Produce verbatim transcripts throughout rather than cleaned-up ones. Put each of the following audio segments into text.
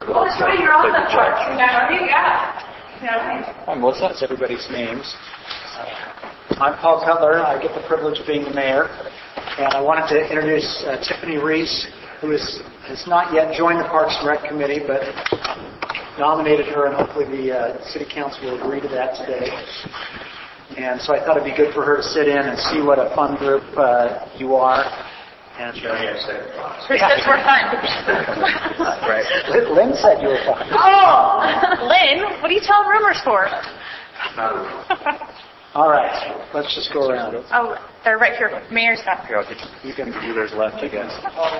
Well, that's right, you're on the parks. Yeah. Yeah. Hi, Melissa. That's everybody's names. Uh, I'm Paul Cutler. I get the privilege of being the mayor. And I wanted to introduce uh, Tiffany Reese, who is, has not yet joined the Parks and Rec Committee, but nominated her, and hopefully the uh, City Council will agree to that today. And so I thought it'd be good for her to sit in and see what a fun group uh, you are. And uh, Chris says we're fun. Right. Lynn said you were fun. Oh, Lynn, what are you telling rumors for? All right, let's just go around. Oh, they're right here. Mayor's got. Here, you can do theirs left, I guess.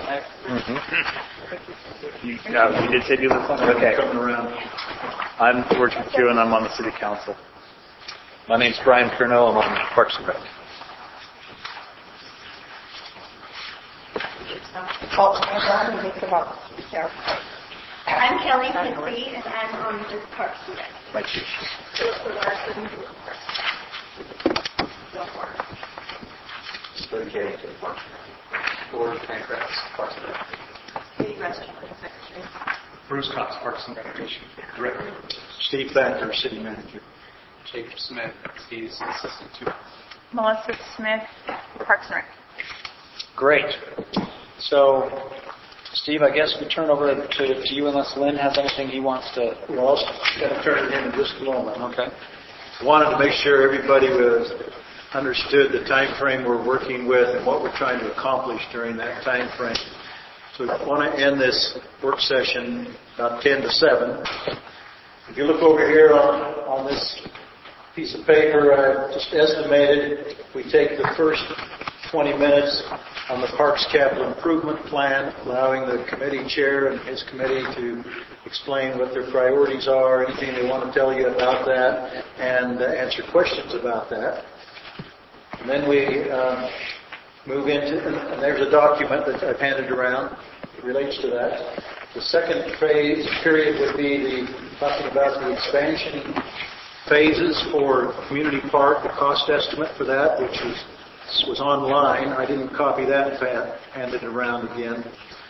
Mm-hmm. You, uh, you did say do this one? Okay. Coming around. I'm George McHugh, and I'm on the City Council. My name's Brian Curnow. I'm on Parks and Rec. I'm Kelly Kinsey, and I'm on the Parks and Rec. My chief. Dedicated to the Parks and Rec. Lord Pancras, Parks and Rec. City Restaurant Secretary. Bruce Cox, Parks and Recreation Director. Steve Thacker, City Manager. Jacob Smith, he's Assistant to Melissa Smith, Parks and Rec. Great. So, Steve, I guess we turn over to, to you unless Lynn has anything he wants to... Well, I'm going to turn it in in just a moment. Okay. Wanted to make sure everybody was understood the time frame we're working with and what we're trying to accomplish during that time frame. So we want to end this work session about ten to seven. If you look over here on, on this piece of paper, I just estimated if we take the first twenty minutes on the Parks Capital Improvement Plan, allowing the committee chair and his committee to explain what their priorities are, anything they want to tell you about that, and uh, answer questions about that. And then we uh, move into, and there's a document that I've handed around that relates to that. The second phase period would be the talking about the expansion phases for Community Park, the cost estimate for that, which was was online. I didn't copy that and hand it around again.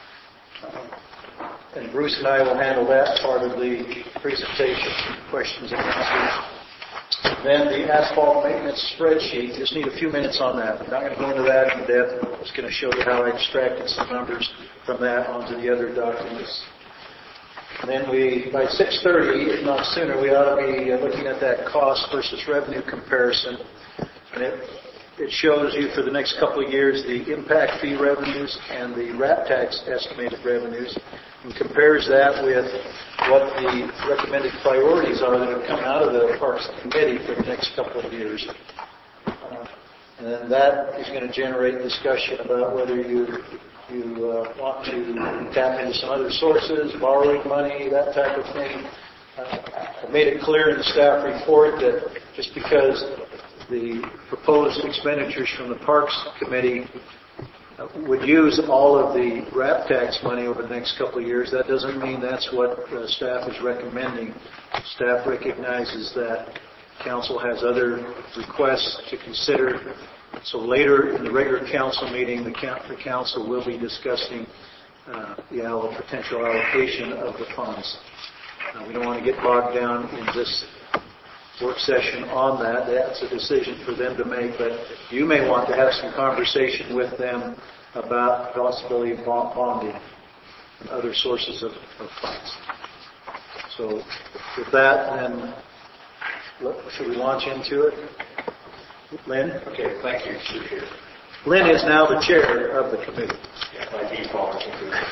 Uh, and Bruce and I will handle that part of the presentation, questions and answers. Then the asphalt maintenance spreadsheet, just need a few minutes on that. I'm not going to go into that in depth. I'm just going to show you how I extracted some numbers from that onto the other documents. And then we, by six thirty, if not sooner, we ought to be looking at that cost versus revenue comparison. And it, it shows you for the next couple of years the impact fee revenues and the R A P tax estimated revenues, and compares that with what the recommended priorities are that have come out of the Parks Committee for the next couple of years. Uh, and then that is going to generate discussion about whether you you uh, want to tap into some other sources, borrowing money, that type of thing. Uh, I made it clear in the staff report that just because the proposed expenditures from the Parks Committee uh, would use all of the R A P tax money over the next couple of years, that doesn't mean that's what uh, staff is recommending. Staff recognizes that Council has other requests to consider. So later in the regular Council meeting, the, the Council will be discussing uh, the all potential allocation of the funds. Uh, we don't want to get bogged down in this work session on that. That's a decision for them to make, but you may want to have some conversation with them about the possibility of bonding and other sources of, of funds. So with that, then, should we launch into it? Lynn? Okay, thank you. Appreciate it. Lynn is now the chair of the committee. Yeah, by default.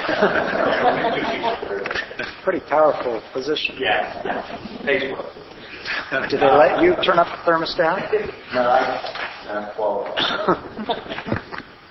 Pretty powerful position. Yeah, yeah. Pays well. Did they let you turn up the thermostat? No, I, I'm qualified.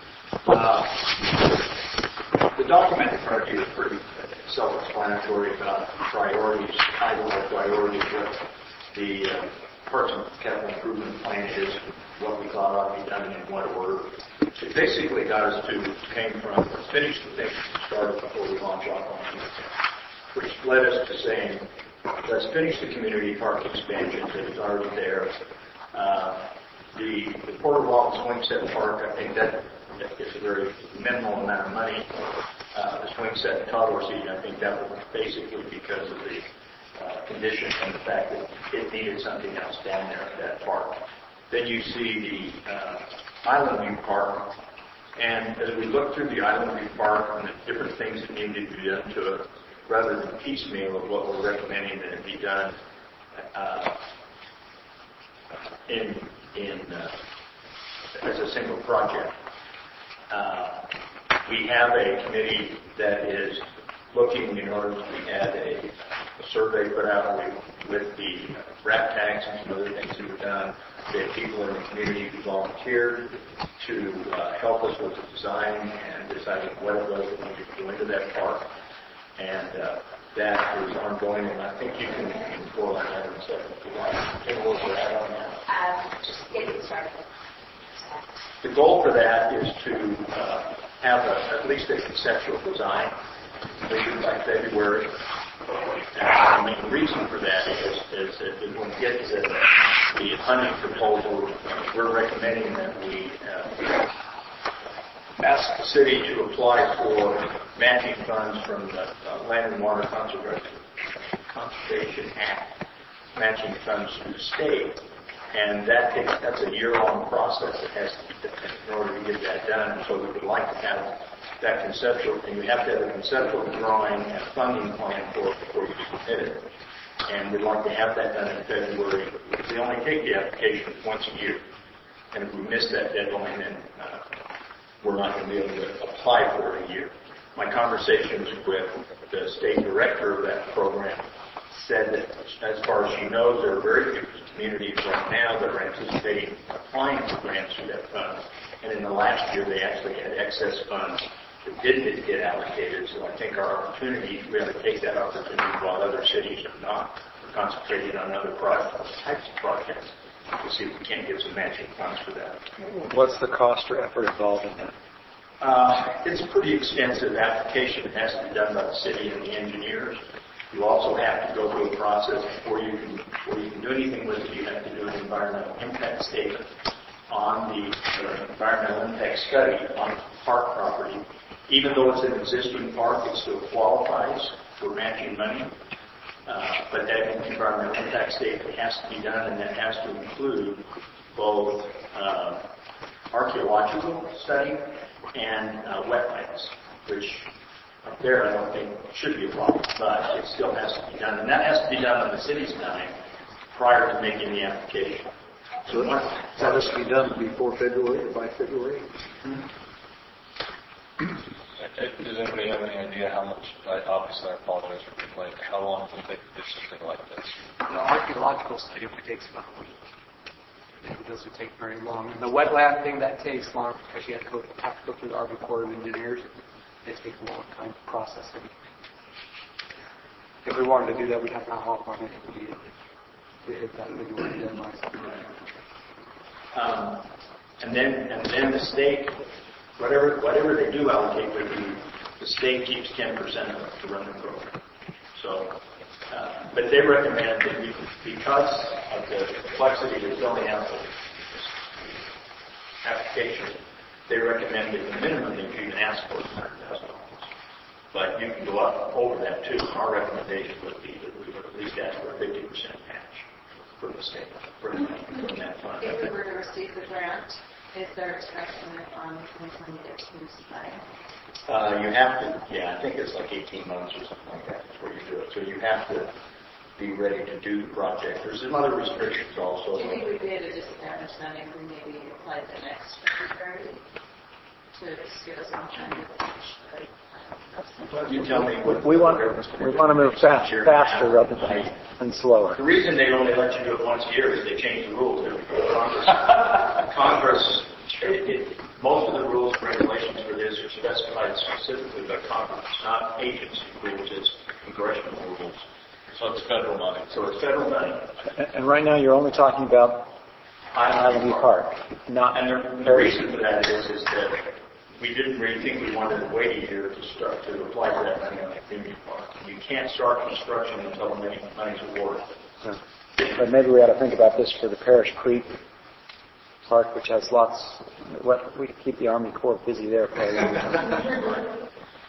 uh, the document in front of you is pretty self-explanatory about priorities, title of priorities, what the uh, Parks and Capital Improvement Plan is, what we thought ought to be done, and in what order. It basically got us to, came from, finish the thing started before we launch off on it, which led us to saying, let's finish the community park expansion that is already there. Uh, the, the Porter Walton Swing Set Park, I think that is a very minimal amount of money. uh, the swing set and toddler seat. I think that was basically because of the uh, condition and the fact that it needed something else down there at that park. Then you see the uh, Island View Park, and as we look through the Island View Park and the different things that need to be done to it, rather than piecemeal of what we're recommending that it be done uh, in in uh, as a single project. Uh, we have a committee that is looking in order to, we had a, a survey put out with, with the rat tags and some other things that were done. We had people in the community who volunteered to uh, help us with the design and deciding what it was that we could go into that park. And uh, that is ongoing, and I think you can control that item seven if you like. Take a look at that on that. Um, just getting started. The goal for that is to uh, have a, at least a conceptual design completed by February. And the main reason for that is, is that when we get to the funding proposal, we're recommending that we uh, ask the city to apply for matching funds from the uh, Land and Water Conservation, Conservation Act, matching funds to the state. And that takes, that's a year-long process that has to be done in order to get that done. And so we would like to have that conceptual, and you have to have a conceptual drawing and a funding plan for it before you submit it. And we'd like to have that done in February. We only take the application once a year. And if we miss that deadline, then uh, we're not going to be able to apply for it a year. My conversations with the state director of that program said that as far as she knows, there are very few communities right now that are anticipating applying for grants through that fund. And in the last year, they actually had excess funds that didn't get allocated. So I think our opportunity, we have to take that opportunity while other cities are not. We're concentrating on other projects, types of projects, to see if we can't get some matching funds for that. What's the cost or effort involved in that? Uh, it's a pretty extensive application. It has to be done by the city and the engineers. You also have to go through a process before you can before you can do anything with it. You have to do an environmental impact statement on the uh, environmental impact study on the park property. Even though it's an existing park, it still qualifies for matching money. Uh, but that environmental impact statement has to be done, and that has to include both uh, archaeological study and uh, wetlands, which up there I don't think should be a problem, but it still has to be done. And that has to be done on the city's time prior to making the application. So that has to be done before February or by February? Mm-hmm. Does anybody have any idea how much, I, obviously I apologize for being late, how long it will take to do something like this? The archaeological study only takes about a week. It doesn't take very long. And the wetland thing, that takes long because you have to go, have to go through the Army Corps of Engineers. It takes a long time to process it. If we wanted to do that, we'd have to hop on it immediately to hit that February deadline. Um, and then, and then the state, whatever whatever they do allocate to you, the state keeps ten percent of it to run the program. So, uh, but they recommend that we, because of the complexity of filling out the application, they recommend that the minimum that you can ask for is one hundred thousand dollars. But you can go up over that too. Our recommendation would be that we would at least ask for a fifty percent match for the state, for the, from that fund. If we were to receive the grant, is there a estimate on when we get to supply? Uh, you have to, yeah, I think it's like eighteen months or something like that before you do it. So you have to be ready to do the project. There's some other restrictions also. Do you think we'd be at a disadvantage then if we maybe applied the next February to give us some time to finish? You tell me. What, We want we want to move fast, faster rather than, than slower. The reason they only let you do it once a year is they change the rules every year. Congress, Congress it, it, most of the rules and regulations for this are specified specifically by Congress, not agency rules, it's congressional rules. So it's federal money. So it's federal money. And, and right now you're only talking about Island View Park, not. And the, the reason for that is, is that we didn't really think we wanted to wait a year to start to apply for that money on the community park. You can't start construction until the money money's awarded. Yeah. But maybe we ought to think about this for the Parish Creek Park, which has lots. What we keep the Army Corps busy there.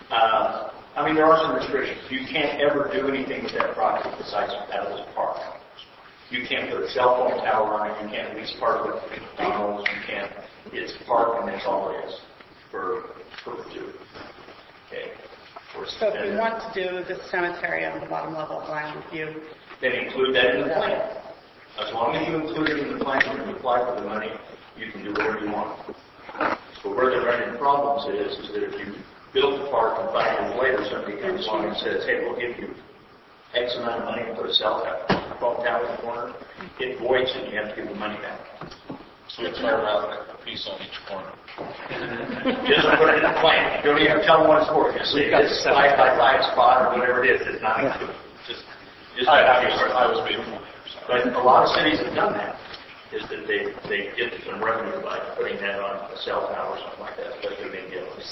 Uh, I mean, there are some restrictions. You can't ever do anything with that property besides out of this park. You can't put a cell phone tower on it. You can't lease part of it for McDonald's. You can't. It's a park, and that's all it is for perpetuity. Okay. So if we want to do the cemetery on the bottom level of Island View, then include that in the plan. As long as you include it in the plan and you apply for the money, you can do whatever you want. But where they're running into problems is, is that if you build the park and five years later somebody comes along and says, hey, we'll give you X amount of money and put a cell phone tower in the corner, it voids and you have to give the money back. So we carve out a piece on each corner. Just put it in the plan. Don't even tell them what it's for. Just say it's five by five spot or whatever it is. It's not included. Just, just I, I, was, I was being But a lot of cities have done that. Is that they they get some revenue by putting that on a cell tower or something like that, especially big deals.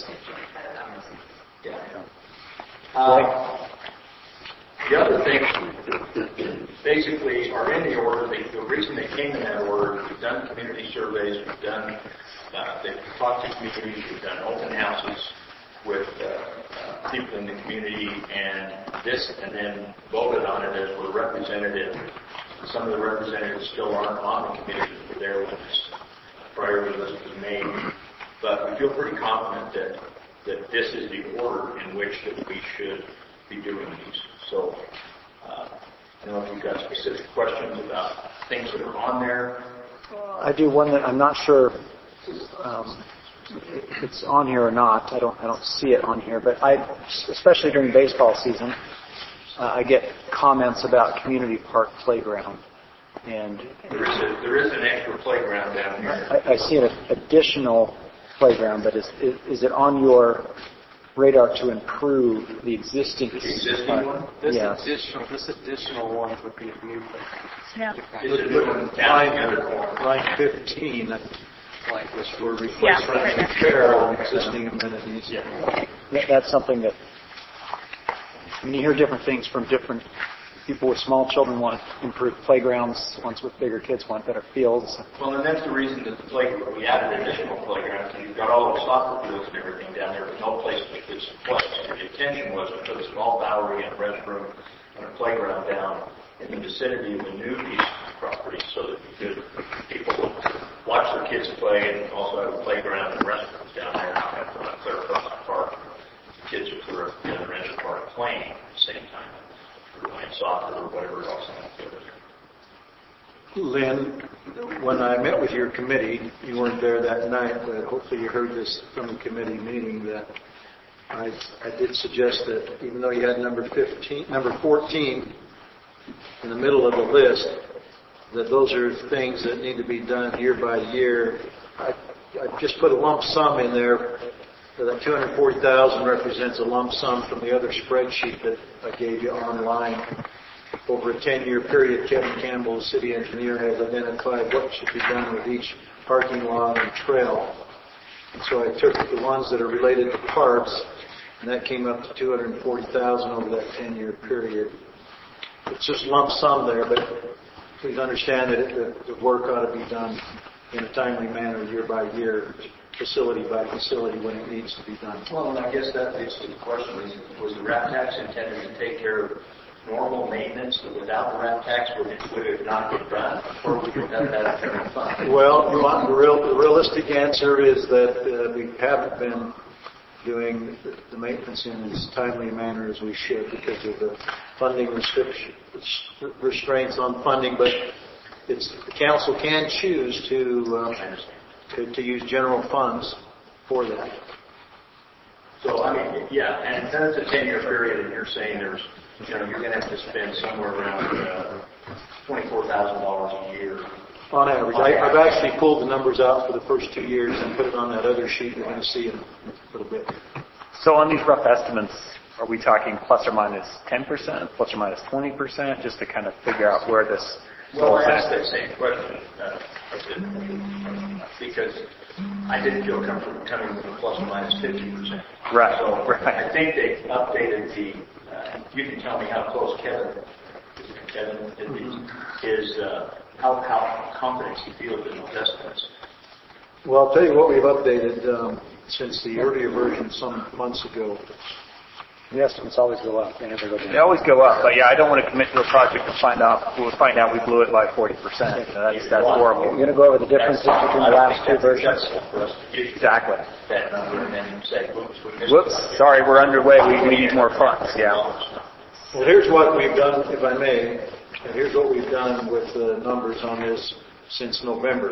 Yeah. Uh, the other things basically are in the order. They, the reason they came in that order, we've done community surveys, we've done, uh, they've talked to communities, we've done open houses with uh, uh, people in the community, and this, and then voted on it as we're representative. Some of the representatives still aren't on the committee that were there when this priority list was made, but we feel pretty confident that that this is the order in which that we should be doing these. So, uh, I don't know if you've got specific questions about things that are on there. I do one that I'm not sure um, if it's on here or not. I don't I don't see it on here, but I, especially during baseball season, uh, I get comments about community park playground, and there is a, there is an extra playground down here. I, I see an additional playground, but is, is is it on your radar to improve the existing? The existing one? This Yes. additional, this additional one would be a new playground. yeah. Is it looking down the other corner? Line fifteen, Like this. we're Yeah, replacing right there. repair on existing amenities. Yeah. That, that's something that, I mean, you hear different things from different people with small children want improved playgrounds, ones with bigger kids want better fields. Well, and that's the reason that the playground, we added additional playgrounds, and you've got all the soccer fields and everything down there, but no place to put some place. And the intention was to put a small Bowery and a restroom and a playground down in the vicinity of the new piece of property so that you could, people would watch their kids play and also have a playground and restrooms down there at Clear Cross Park. The kids are clear at the other end of the park playing at the same time. Playing soccer or whatever else. Lynn, when I met with your committee, you weren't there that night, but hopefully you heard this from the committee meeting that I, I did suggest that even though you had number fifteen, number fourteen in the middle of the list, that those are things that need to be done year by year. I, I just put a lump sum in there. That two hundred forty thousand dollars represents a lump sum from the other spreadsheet that I gave you online. Over a ten-year period, Kevin Campbell, the city engineer, has identified what should be done with each parking lot and trail. And so I took the ones that are related to parks, and that came up to two hundred forty thousand dollars over that ten-year period. It's just lump sum there, but please understand that it, the, the work ought to be done in a timely manner, year by year, facility by facility, when it needs to be done. Well, and I guess that leads to the question, is, was the RAP tax intended to take care of normal maintenance, but without the RAP tax, would it, would it not get done? Or would you have that out of general fund? Well, the, one- the, real, the realistic answer is that uh, we haven't been doing the, the maintenance in as timely a manner as we should because of the funding restriction, restraints on funding, but it's, the council can choose to, um, to, to use general funds for that. So, I mean, yeah, and then it's a ten-year period, and you're saying there's, you know, you're going to have to spend somewhere around uh, twenty-four thousand dollars a year. On average. I, I've actually pulled the numbers out for the first two years and put it on that other sheet you're going to see in a little bit. So on these rough estimates, are we talking plus or minus ten percent, plus or minus twenty percent, just to kind of figure out where this Well, I falls asked in? that same question, uh, I did, because I didn't feel comfortable coming with a plus or minus fifty percent. Right, So right. I think they updated the, uh, you can tell me how close Kevin, Kevin is, is uh, how, how confident he feels in those estimates. Well, I'll tell you what we've updated um, since the earlier version some months ago. The estimates always go up. They never go down. They always go up, but yeah, I don't want to commit to a project and find out, we'll find out we blew it by forty percent. That's, that's horrible. You're going to go over the differences between the last two versions? Exactly. That number and then say, whoops, we missed Whoops, sorry, we're underway, we, we need more funds, yeah. Well, here's what we've done, if I may, and here's what we've done with the numbers on this since November.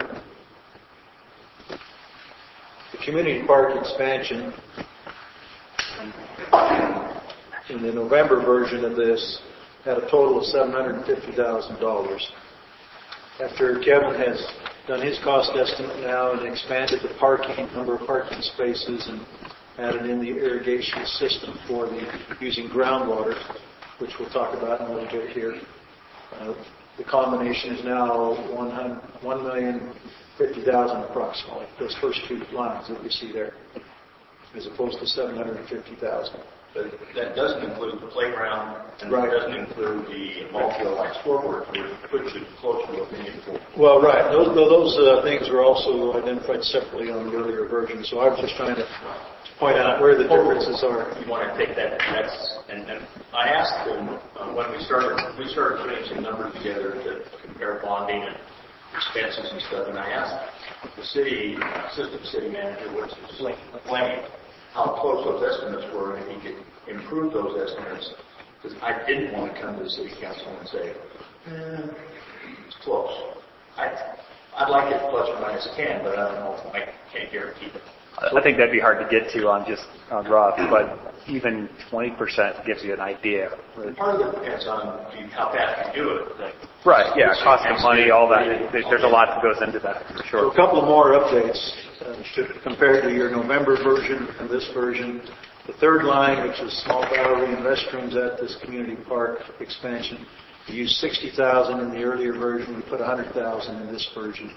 The community park expansion, in the November version of this, had a total of seven hundred fifty thousand dollars. After Kevin has done his cost estimate now and expanded the parking, number of parking spaces, and added in the irrigation system for the using groundwater, which we'll talk about in a little bit here, uh, the combination is now one million fifty thousand approximately, those first two lines that we see there, as opposed to seven hundred fifty thousand. But that doesn't include the playground, and Right. it doesn't include the ball field like scoreboard, which puts it closer to a million four. Well, right. Those, those uh, things were also identified separately on the earlier version, so I was just trying to point out where the differences are. You want to take that, that's, and, and I asked them uh, when we started, we started putting some numbers together to compare bonding and expenses and stuff, and I asked the city, assistant city manager, what's his name, how close those estimates were, and if he could improve those estimates, because I didn't want to come to the city council and say, eh, it's close. I, I'd like it plus or minus ten, but I don't know, I can't guarantee it. I think that'd be hard to get to on just on rough, but even twenty percent gives you an idea. Part of it depends on how fast you do it. Like, Right, yeah, cost of money, all that. There's a lot that goes into that, for So sure. a couple more updates uh, to compare to your November version and this version. The third line, which is small battery and restrooms at this community park expansion, we used sixty thousand in the earlier version. We put one hundred thousand in this version.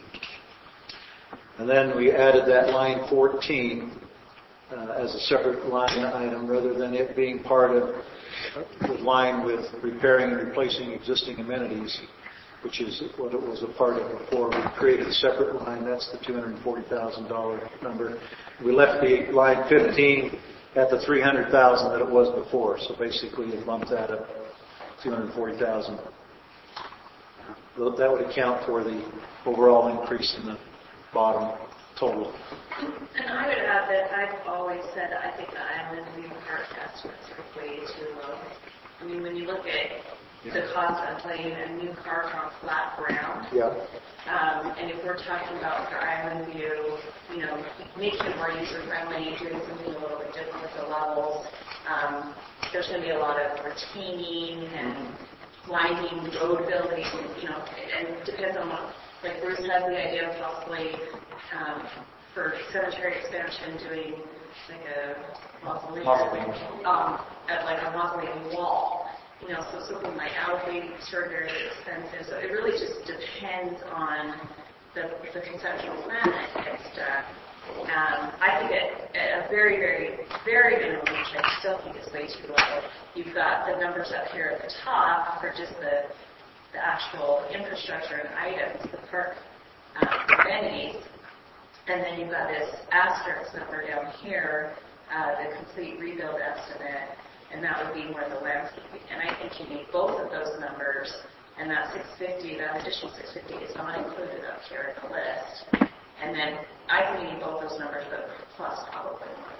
And then we added that line fourteen uh, as a separate line item rather than it being part of the line with repairing and replacing existing amenities, which is what it was a part of before. We created a separate line. That's the two hundred forty thousand dollars number. We left the line fifteen at the three hundred thousand dollars that it was before. So basically, it bumped that up two hundred forty thousand dollars. That would account for the overall increase in the bottom total. And I would add that I've always said I think the Island View Park estimates are way too low. I mean, when you look at the cost of laying a new park on flat ground, Yeah. um, and if we're talking about for Island View, you know, making it more user-friendly, doing something a little bit different with the levels, um, there's going to be a lot of retaining and winding road building, you know, and it depends on what. Like Bruce has the idea of possibly um, for cemetery expansion doing like a mausoleum, um, at like a mausoleum wall. You know, so something like elevating extraordinarily expensive. So it really just depends on the, the conceptual plan and stuff. Um, I think at, at a very, very, very minimum, which I still think is way too low, you've got the numbers up here at the top for just the the actual infrastructure and items, the park um, amenities, and then you've got this asterisk number down here, uh, the complete rebuild estimate, and that would be more the landscaping. And I think you need both of those numbers, and that six fifty, that additional six fifty is not included up here in the list. And then I think you need both those numbers, but plus probably more.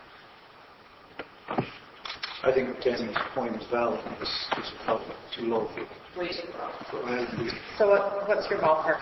I think Tammy's point is valid. It's, it's about too low for, Way too low. for Island View. So what, what's your ballpark?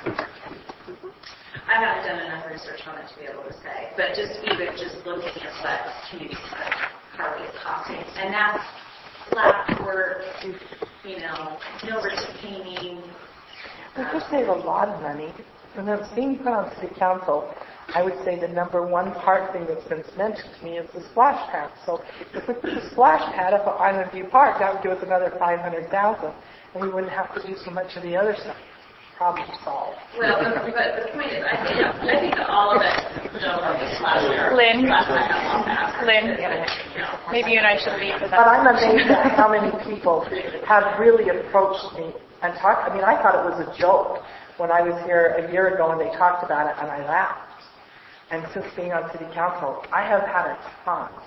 I haven't done enough research on it to be able to say, but just even just looking at what community park is costing, and that's flat work, you know, no retaining. We could save a lot of money. When I was being put on city council, I would say the number one park thing that's been mentioned to me is the splash pad. So if we put the splash pad up at Island View Park, that would give us another five hundred thousand, and we wouldn't have to do so much of the other stuff. Problem solved. Well, but, but the point is, I think I think all of us know about the splash pad. Lynn. Splash pad has all that. Lynn, maybe you and I should leave for But that. I'm amazed at how many people have really approached me and talked. I mean, I thought it was a joke when I was here a year ago and they talked about it, and I laughed. And since being on city council, I have had a ton.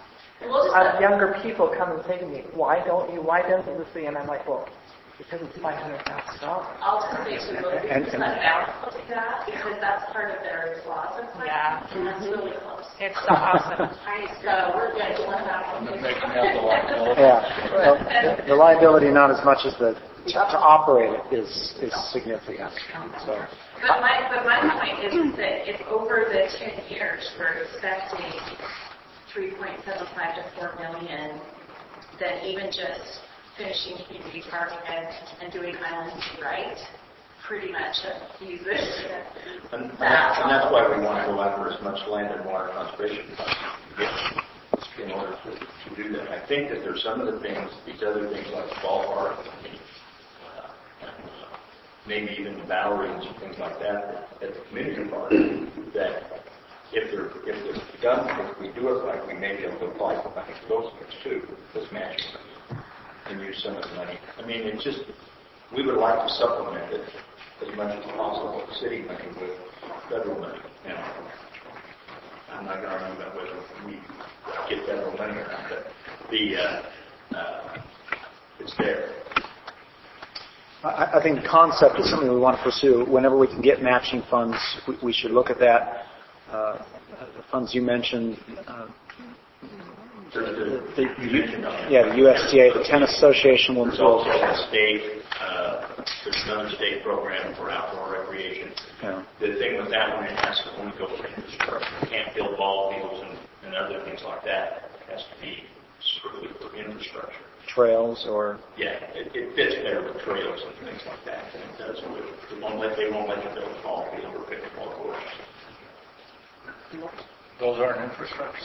We'll just uh, let- younger people come and say to me, why don't you, why doesn't this thing? And I'm like, well, because it's five hundred thousand dollars. Ultimately, we will And- just and- let Bountiful do that because that's part of their plaza plan. Yeah. And that's really close. It's so awesome. So we're going to let Bountiful do Making that. out the liability. Yeah. Well, the- the liability, not as much as the, to to operate it is, is significant. So, But my, but my point is that if over the ten years we're expecting three point seven five to four million, then even just finishing community park and, and doing islands right, pretty much use it. And and that's and that's why we want to go after as much land and water conservation funds in order to, to do that. I think that there's some of the things, these other things like the ballpark, uh, maybe even the Boweries and things like that at the community park, that if they're, if they're done, if we do it right, we may be able to apply for, I think, those things too, those matching and use some of the money. I mean, it's just, we would like to supplement it as much as possible with city money with federal money. Now, I'm not going to argue about whether we get federal money or not, but the, uh, uh, it's there. I, I think the concept is something we want to pursue. Whenever we can get matching funds, we, we should look at that. Uh, the funds you mentioned, uh, the, the, yeah, the U S D A, the Tennis Association will. There's also a state, uh, there's another state program for outdoor recreation. Yeah. The thing with that one, it has to only go for infrastructure. You can't build ball fields and, and other things like that. It has to be strictly for infrastructure. Trails or. Yeah, it, it fits better with trails and things like that than it does with, they won't let, they won't let you build a ball field or pickleball courts. Those aren't infrastructure.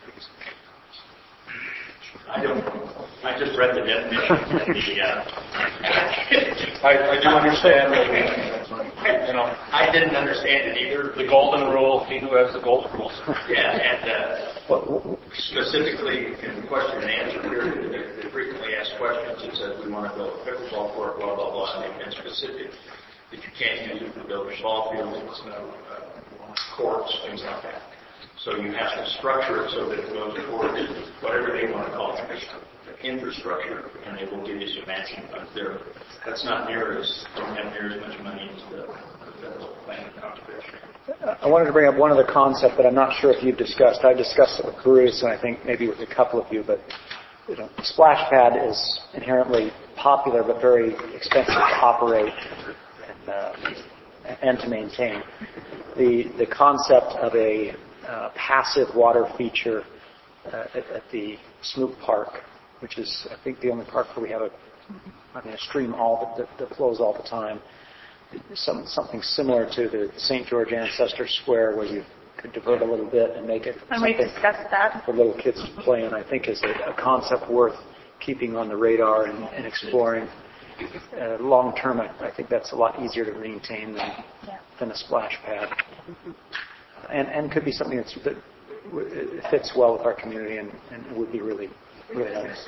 I don't, I just read the definition of the, uh, I, I do understand, you know, I didn't understand it either. the golden rule, he who has the golden rules. Yeah, and uh, specifically in the question and answer period, they, they frequently ask questions. It says we want to build a pickleball court, blah, blah, blah, and they've been specific that you can't use it for building ball fields, you know, uh, courts, things like that. So you have to structure it so that it goes towards whatever they want to call it, infrastructure, and they will give you some matching funds there. That's not near as, don't have near as much money as the federal land conservation. I wanted to bring up one other concept that I'm not sure if you've discussed. I've discussed it with Bruce, and I think maybe with a couple of you, but you know, splash pad is inherently popular but very expensive to operate and, uh, and to maintain. The the concept of a uh, passive water feature uh, at, at the Smoot Park, which is I think the only park where we have a, I mean, a stream all that, that flows all the time. Some, something similar to the Saint George Ancestor Square, where you could divert a little bit and make it And we something discussed that. for little kids to play in. I think is a, a concept worth keeping on the radar and, and exploring. Uh, long term, I, I think that's a lot easier to maintain than, Yeah. than a splash pad, and and could be something that's, that w- it fits well with our community and, and would be really really nice.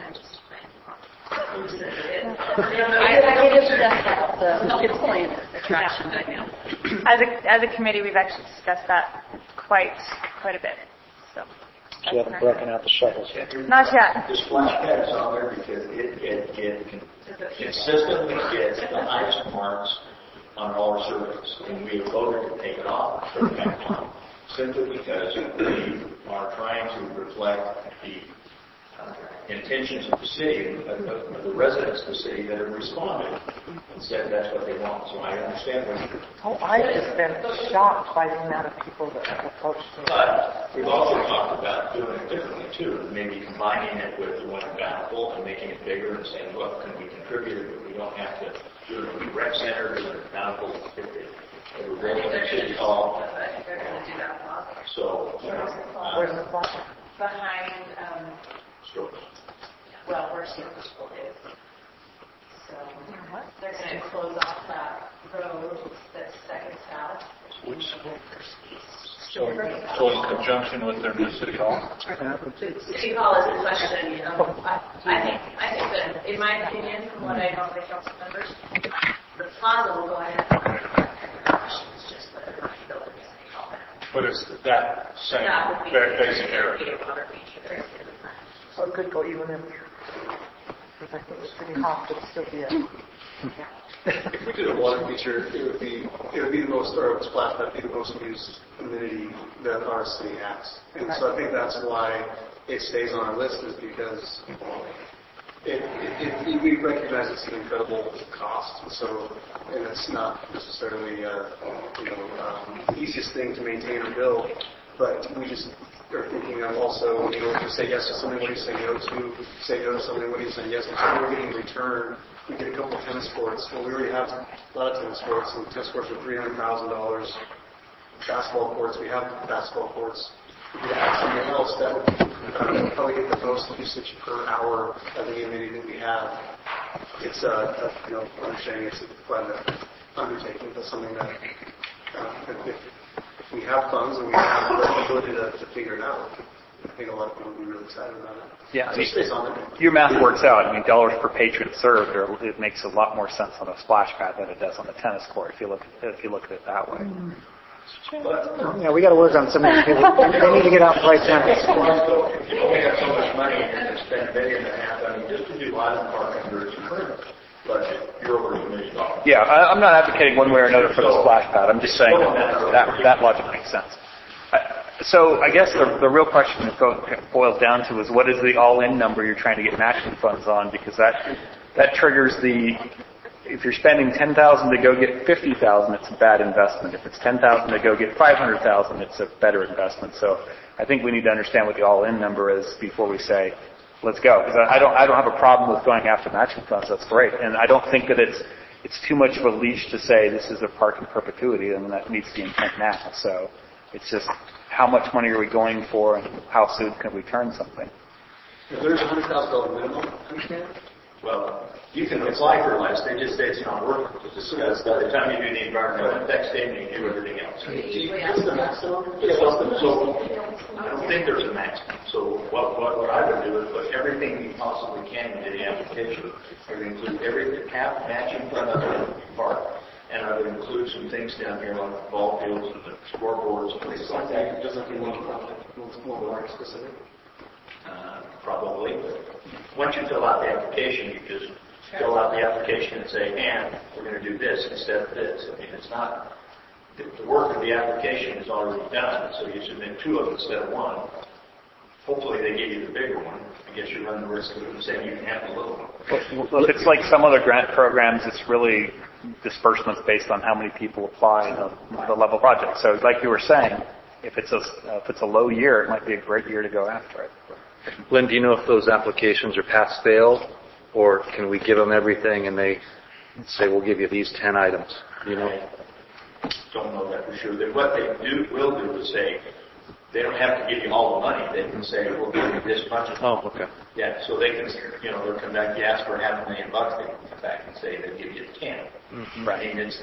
It is just the kids playing attraction right now. As a, as a committee, we've actually discussed that quite, quite a bit. So. We haven't broken out the shovels yet. Not yet. The splash pad is on there because it, it, it can consistently gets the highest marks on all surveys, and we have voted to take it off from that one, simply because we are trying to reflect the uh, intentions of the city, of, of, of the residents of the city that have responded and said that's what they want. So I understand what you're. Oh, I've just been shocked by the amount of people that have approached me. But we've also talked about doing it differently too, maybe combining it with the one in Bountiful and making it bigger and saying, well, can we contribute, but we don't have to do it in the rec center, do it in Bountiful, if it, if we're ready to city hall. I think they're going to do that plaza. So, Where's the uh, plaza? Behind, um, so well, where Silver School is. So they're going to close off that road that's second south. which, So, so in conjunction with their new city hall? City Hall is a question, you know. I, I think, I think that, in my opinion, from what I know of the council members, the plaza will go ahead. It's just whether or not you build a new city hall. But it's that same That would be ba- basic area. Water feature. it could go even if, because I think it's pretty hot, but still be it. If we did a water feature, it would be it would be the most, or a splash pad would be the most used amenity that our city has. And so I think that's why it stays on our list, is because it, it, it, we recognize it's an incredible cost. So, and it's not necessarily uh, you know um, the easiest thing to maintain or build, but we just are thinking of also, you know, if you say yes to something, what do you say no to? Say no to something, what do you say yes to? So we're getting a return. We get a couple of tennis courts. Well, we already have a lot of tennis courts, and tennis courts are three hundred thousand dollars. Basketball courts, we have basketball courts. If you add something else, that would uh, probably get the most usage per hour of the amenity that we have. It's a, a you know, understanding it's quite an undertaking, but something that uh, if, if we have funds and we have the ability to, to figure it out, I think a lot of people would be really excited about it. Yeah, so it stays on there. Your math works out. I mean, dollars per patron served, or it makes a lot more sense on a splash pad than it does on a tennis court if you look if you look at it that way. But, yeah, we got to work on some of these people. They need to get out and play tennis. If you only have so much money and you're going to spend a million and a half, I mean, just to do Island Park under its current budget, you're over a million dollars. Yeah, I, I'm not advocating one way or another for the splash pad. I'm just saying that that, that logic makes sense. So I guess the, the real question that go, boils down to is what is the all-in number you're trying to get matching funds on? Because that that triggers the, if you're spending ten thousand dollars to go get fifty thousand dollars, it's a bad investment. If it's ten thousand dollars to go get five hundred thousand dollars, it's a better investment. So I think we need to understand what the all-in number is before we say, let's go. Because I don't I don't have a problem with going after matching funds. That's great. And I don't think that it's it's too much of a leash to say this is a park in perpetuity, and that meets the intent now. So it's just how much money are we going for, and how soon can we turn something? If there's a one hundred thousand dollars minimum, understand? Well, you can apply for less. They just say it's not worth it to discuss. By the time you do the environmental impact statement, you do everything else. What's the maximum? So, I don't think there's a maximum. So what, what, what I would do is put everything we possibly can into the application. I would include everything, half matching fund of the park. And I would include some things down here like the ball fields and the scoreboards and things like that. Doesn't mean one more specific. Uh, probably. Once you fill out the application, you just fill out the application and say, and we're going to do this instead of this. I mean, it's not, the, the work of the application is already done, so you submit two of them instead of one. Hopefully they give you the bigger one. I guess you run the risk of them saying you can have the little one. Well, if it's like some other grant programs, it's really disbursements based on how many people apply and the, the level of project. So like you were saying, if it's a uh, if it's a low year, it might be a great year to go after it. Lynn, do you know if those applications are pass-fail, or can we give them everything and they say, we'll give you these ten items? Do you know? I don't know that for sure. That what they do will do is say, they don't have to give you all the money. They can say, we'll give you this much. Oh, okay. Yeah, so they can, you know, they'll come back, you ask for half a million bucks, they can come back and say they'll give you ten. Mm-hmm. Right. I mean, it's,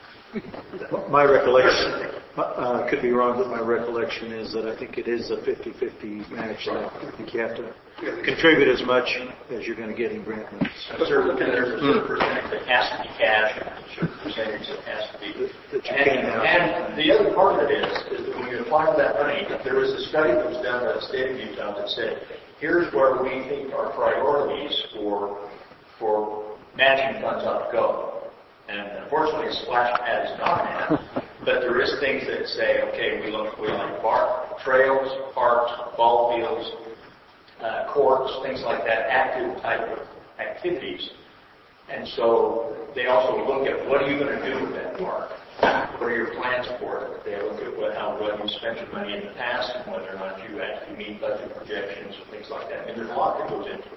my recollection, uh, could be wrong, but my recollection is that I think it is a fifty-fifty match. That I think you have to contribute as much as you're going to get in grant monies. A certain, there's a certain percentage that has to be cash, and a certain percentage that has to be. And, and the other part of it is, is that when you apply for that money, there was a study that was done by the state of Utah that said, here's where we think our priorities for for matching funds ought to go. And unfortunately, splash pad is not that. But there is things that say, okay, we look, we like park, trails, parks, ball fields, uh, courts, things like that, active type of activities. And so they also look at what are you going to do with that park? What are your plans for it? They look at what, how well you spent your money in the past and whether or not you actually meet budget projections and things like that. I mean, there's a lot that goes into it.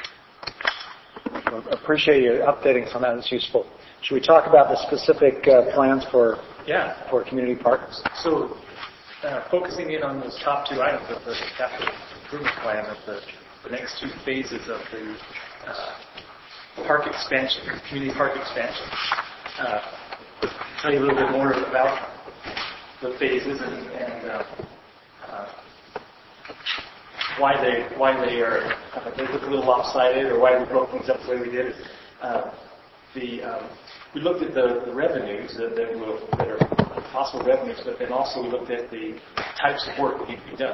I appreciate you updating us on that. It's useful. Should we talk about the specific uh, plans for yeah. for community parks? So, uh, focusing in on those top two items of the capital improvement plan, of the, the next two phases of the uh, park expansion, community park expansion. Uh, tell you a little bit more about the phases and, and uh, uh, why they why they are uh, they look a little lopsided, or why we broke things up the way we did. Uh, the um, we looked at the, the revenues that, that, will, that are possible revenues, but then also we looked at the types of work that need to be done.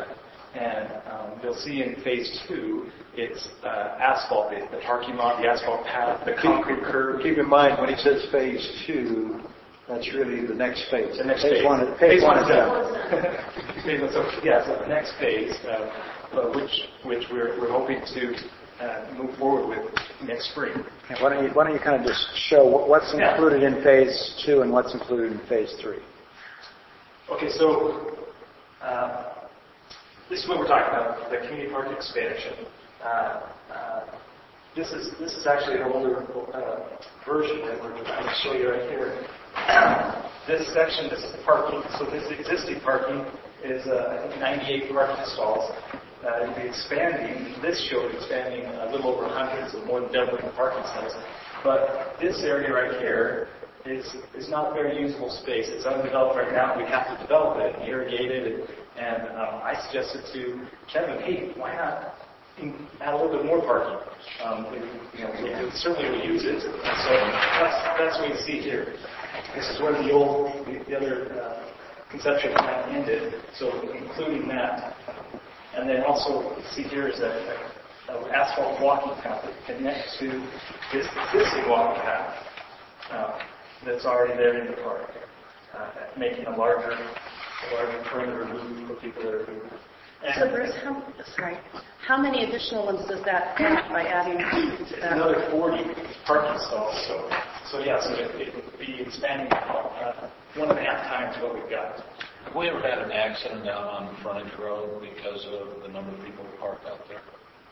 And um, you'll see in phase two, it's uh, asphalt, the, the parking lot, the asphalt path, the concrete curb. Keep in mind, when he says phase two, that's really the next phase. The next phase phase. One, phase, phase one one is done. Phase one, so, yeah, so the next phase, uh, uh, which which we're, we're hoping to uh, move forward with next spring. Okay, why don't you, why don't you kind of just show what- what's Yeah. included in phase two and what's included in phase three? Okay, so uh, this is what we're talking about, the community park expansion. Uh, uh, this is this is actually an older uh, version that we're trying to show you right here. This section, this is the parking. So this existing parking is uh, I think ninety-eight parking stalls. Uh, it'll be expanding. This shows expanding a little over one hundred, so more than doubling the parking size. But this area right here is is not very usable space. It's undeveloped right now. We have to develop it, irrigate it, and, and um, I suggested to Kevin, hey, why not add a little bit more parking? Um, we, you know, we we certainly will use it. And so that's that's what you see here. This is where the old, the, the other uh, conceptual plan ended. So including that, and then also you see here is a, a, a asphalt walking path that connects to this existing walking path. Uh, that's already there in the park, uh, making a larger, a larger perimeter loop for people that are moving. So Bruce, how, sorry, how many additional ones does that have by adding to It's that? another forty parking stalls, so, so yeah, so it, it would be expanding uh, one and a half times what we've got. Have we ever had an accident down on Frontage Road because of the number of people parked out there?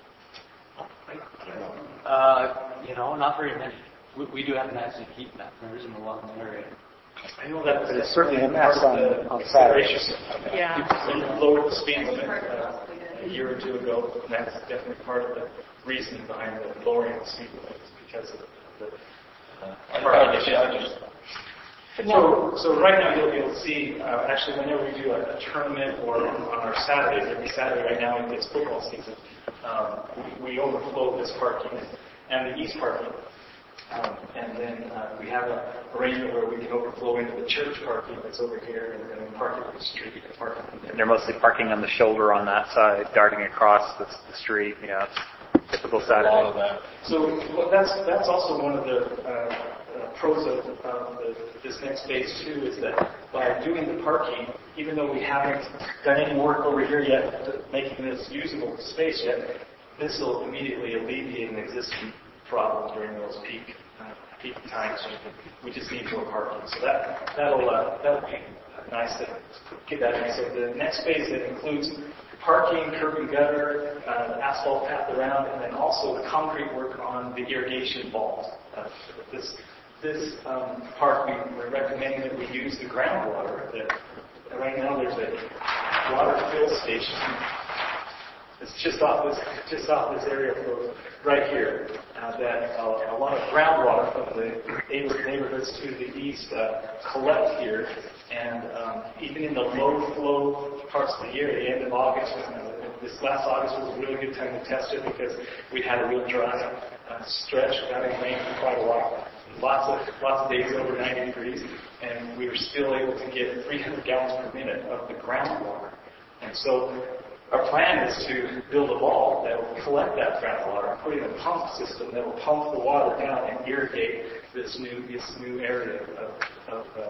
Uh, you know, not very many. We, we do have an accident heat map. There isn't a lot in the area. I know that But it's certainly a mess part on, of the on Saturday. consideration. Yeah. People lowered the speed limit uh, a year or two ago, and that's definitely part of the reason behind the lowering of the speed limit is because of the uh, parking issue. So, so right now you'll be able to see, uh, actually whenever we do a, a tournament or on our Saturdays, every Saturday right now when it's football season, um, we, we overflow this parking and the east parking. Um, and then uh, we have an arrangement where we can overflow into the church parking that's over here and then park at the street and park on there. And they're mostly parking on the shoulder on that side, darting across the, the street. Yeah, it's typical Saturday. A lot of that. So well, that's that's also one of the uh, uh, pros of uh, the, this next phase two is that by doing the parking, even though we haven't done any work over here yet to making this usable space yet, this will immediately alleviate an existing problem during those peak uh, peak times. We just need more parking, so that that'll uh, that'll be nice to get that in. So the next phase that includes parking, curb and gutter, uh, asphalt path around, and then also the concrete work on the irrigation vault. Uh, this this um, park, we, we're recommending that we use the groundwater. That right now there's a water fill station. It's just off this just off this area for right here. Uh, that uh, a lot of groundwater from the neighborhoods to the east uh, collect here, and um, even in the low flow parts of the year, the end of August, uh, this last August was a really good time to test it because we had a real dry uh, stretch without any rain for quite a while. Lots of lots of days over ninety degrees, and we were still able to get three hundred gallons per minute of the groundwater, and so. Our plan is to build a vault that will collect that groundwater, put in a pump system that will pump the water down and irrigate this new this new area of, of, uh,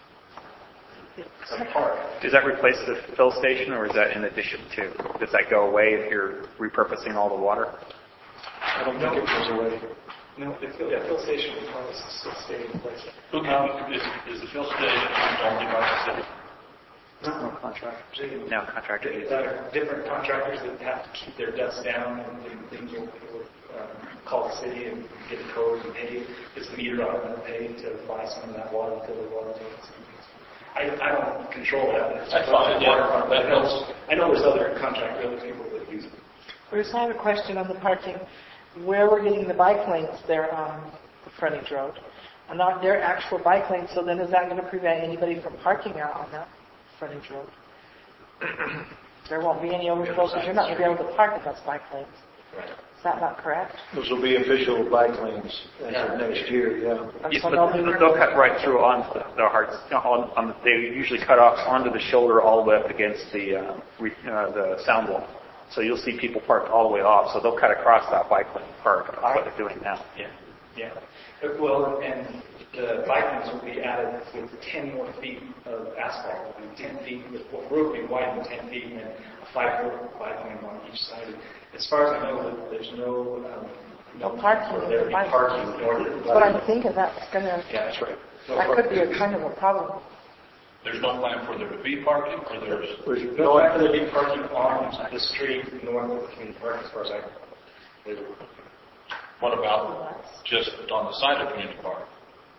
of the park. Does that replace the fill station, or is that in addition to? Does that go away if you're repurposing all the water? I don't think it goes away. No, the fill, yeah, fill station will probably still stay in place. Okay. Um, is, is the fill station owned by the city? No contractors. No, contractor. There are different contractors that have to keep their dust down, and things will, will um, call the city and get a code and pay. It's a meter on and pay to buy some of that water, fill the water tanks. I, I don't control that. It's That's fine. Yeah, I that know, helps. I know there's other contractors, other people that use it. Bruce, I have a question on the parking. Where we're getting the bike lanes there on the frontage road, are not their actual bike lanes, so then is that going to prevent anybody from parking out on that frontage road? There won't be any overflow because you're not going to be able to park at those bike lanes. Right. Is that not correct? Those will be official bike lanes as of next year, yeah. Yes, but they'll cut right through onto the, the hard, on, on the, they usually cut off onto the shoulder all the way up against the uh, re, uh, the sound wall. So you'll see people parked all the way off. So they'll cut across that bike lane park. That's what they're doing now. Yeah, yeah. Well, and the bike lanes will be added with ten more feet of asphalt, and ten feet with what road will be widened ten feet, and a five-foot bike lane on each side. As far as I know, there's no um, no parking. There'll be parking north of the That's what I'm thinking. That's gonna. Yeah, that's right. No that could be a kind of a problem. There's no plan for there to be parking, or there's... There's no plan for there to be parking on the street north of the community park, as far as I know. What about just on the side of community park?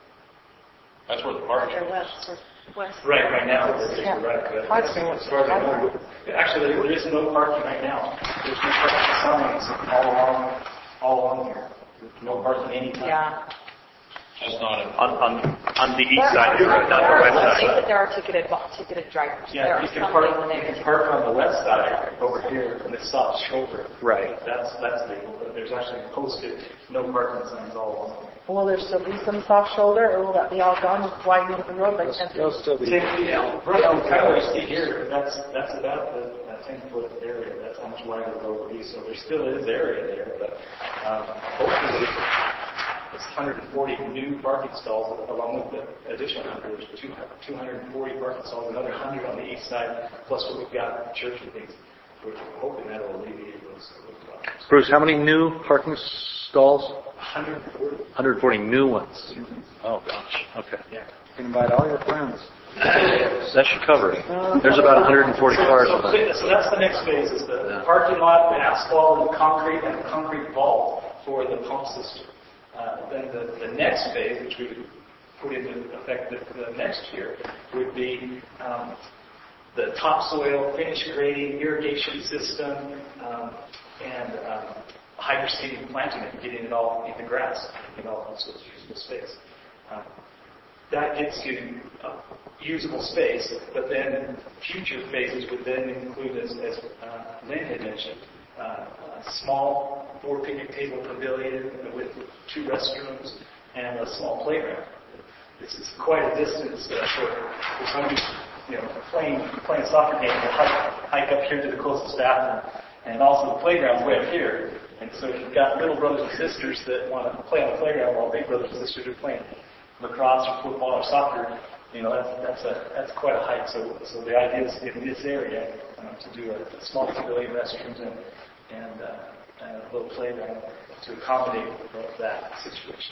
That's where the parking is. West, west. Right, right now, it's Yeah. right. But Parking. as far as I know, actually, there is no parking right now. There's no parking signs all along, all along here. No parking anytime. Yeah. That's not a... On, on, on the east side of the road, not the west I think side. that there are ticketed, ticketed drivers. There Yeah, are you can some park, when you they- can park on the west side over here, and it stops shoulder. Right. That's, that's legal, but there's actually posted no parking signs all along. Will there still be some soft shoulder, or will that be all gone with widening the road like ten feet? They'll still be. Ten feet, yeah, right, kind of what you see here, that's, that's about the, that ten foot area, that's how much wider the road will be, so there still is area there, but, um, hopefully, it's one hundred forty new parking stalls along with the additional one hundred. There's two hundred forty parking stalls, another one hundred on the east side, plus what we've got in church and things. We're hoping that will alleviate those, those problems. Bruce, how many new parking stalls? one hundred forty. one hundred forty new ones. Oh, gosh. Okay. Yeah. You can invite all your friends. That should cover it. There's about one hundred forty cars. So, so, so that's the next phase, is the parking lot, the asphalt, and the concrete, and the concrete vault for the pump system. Uh, then the, the next phase, which we would put into effect the, the next year, would be um, the topsoil, finish grading, irrigation system, um, and um, hydroseeding planting and getting it all in the grass, getting it all into usable space. Um, that gets you uh, usable space, but then future phases would then include, as, as uh, Lynn had mentioned, uh, a small four picnic table pavilion with two restrooms and a small playground. This is quite a distance uh, for, for somebody, you know, playing playing a soccer game to hike, hike up here to the closest bathroom, and also the playground's way up here. And so if you've got little brothers and sisters that want to play on the playground while big brothers and sisters are playing lacrosse or football or soccer, you know, that's that's a that's quite a hike. So so the idea is in this area uh, to do a, a small pavilion, restrooms, and and, uh, and a little playground to accommodate that situation.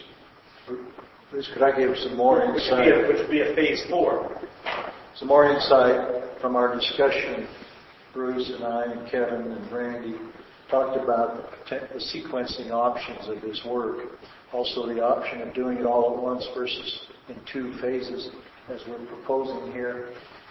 Bruce, could I give some more Which would, be insight? a, which would be a phase four. Some more insight from our discussion. Bruce and I and Kevin and Randy talked about the sequencing options of this work. Also the option of doing it all at once versus in two phases as we're proposing here.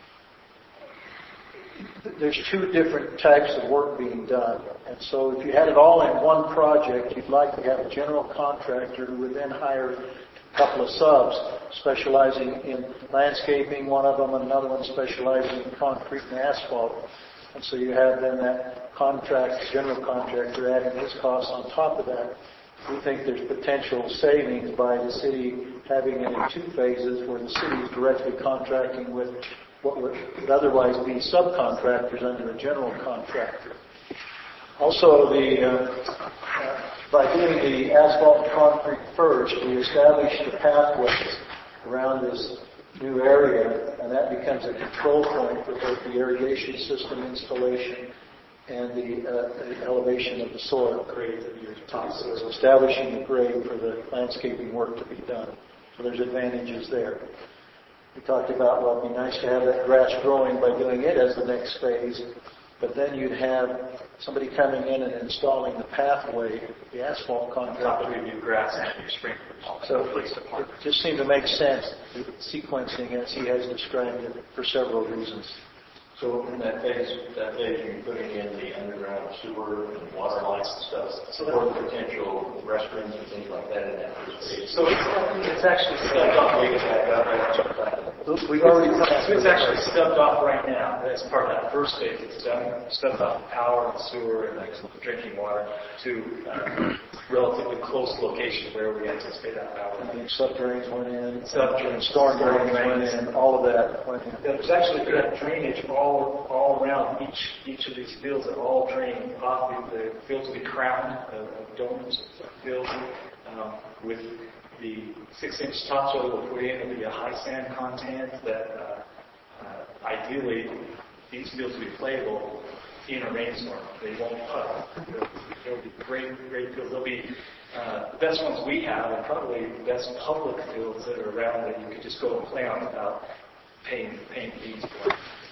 There's two different types of work being done. And so if you had it all in one project, you'd like to have a general contractor who would then hire a couple of subs specializing in landscaping, one of them, and another one specializing in concrete and asphalt. And so you have then that contract, general contractor adding his costs on top of that. We think there's potential savings by the city having it in two phases where the city is directly contracting with what would otherwise be subcontractors under a general contractor. Also, the uh, uh, by doing the asphalt and concrete first, we establish the pathways around this new area, and that becomes a control point for both the irrigation system installation and the, uh, the elevation of the soil. Grade of your topsoil. So establishing the grade for the landscaping work to be done. So there's advantages there. We talked about, well, it'd be nice to have that grass growing by doing it as the next phase, but then you'd have somebody coming in and installing the pathway, the asphalt contractor. Review grass and your sprinkler pump. So it just seemed to make sense, sequencing as he has described it, for several reasons. So in that phase, that phase, you're putting in the underground sewer and water lines and stuff, So or potential restrooms and things like that in that first phase. So it's, it's actually set up. We can back up and we've already. So it's actually stubbed off right now. As part of that first phase, it's done, stubbed off power and sewer and drinking water to uh, relatively close location where we anticipate that power. I think subdrains went in, Subdrains, storm drains went drains. in, all of that went in. There's actually good drainage all all around each each of these fields that all drain off. The, the fields will be crowned of uh, domes of fields um, with the six-inch topsoil we'll put in. Will be a high sand content that uh, uh, ideally these fields will be playable in a rainstorm. They won't puddle. They'll, they'll be great, great fields. They'll be uh, the best ones we have, and probably the best public fields that are around that you could just go and play on without paying paying fees for.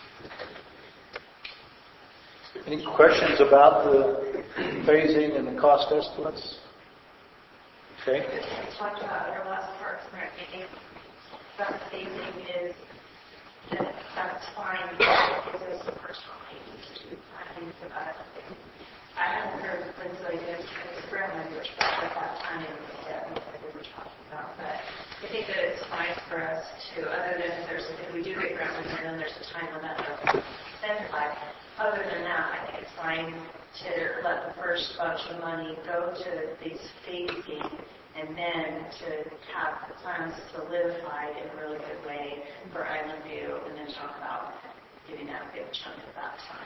Any questions about the phasing and the cost estimates? Okay. Talked about our last Parks and Rec meeting. That phasing is that that's fine because it's the first one. I think about it. I haven't heard Lynn's ideas from the grandma, which at that time that we were talking about, but I think that it's fine for us to, other than if there's if we do get grant money, then there's a time limit of seventy-five. Other than that, I think it's fine to let the first bunch of money go to these phasing and then to have the plans solidified in a really good way for Island View and then talk about giving that big chunk at that time.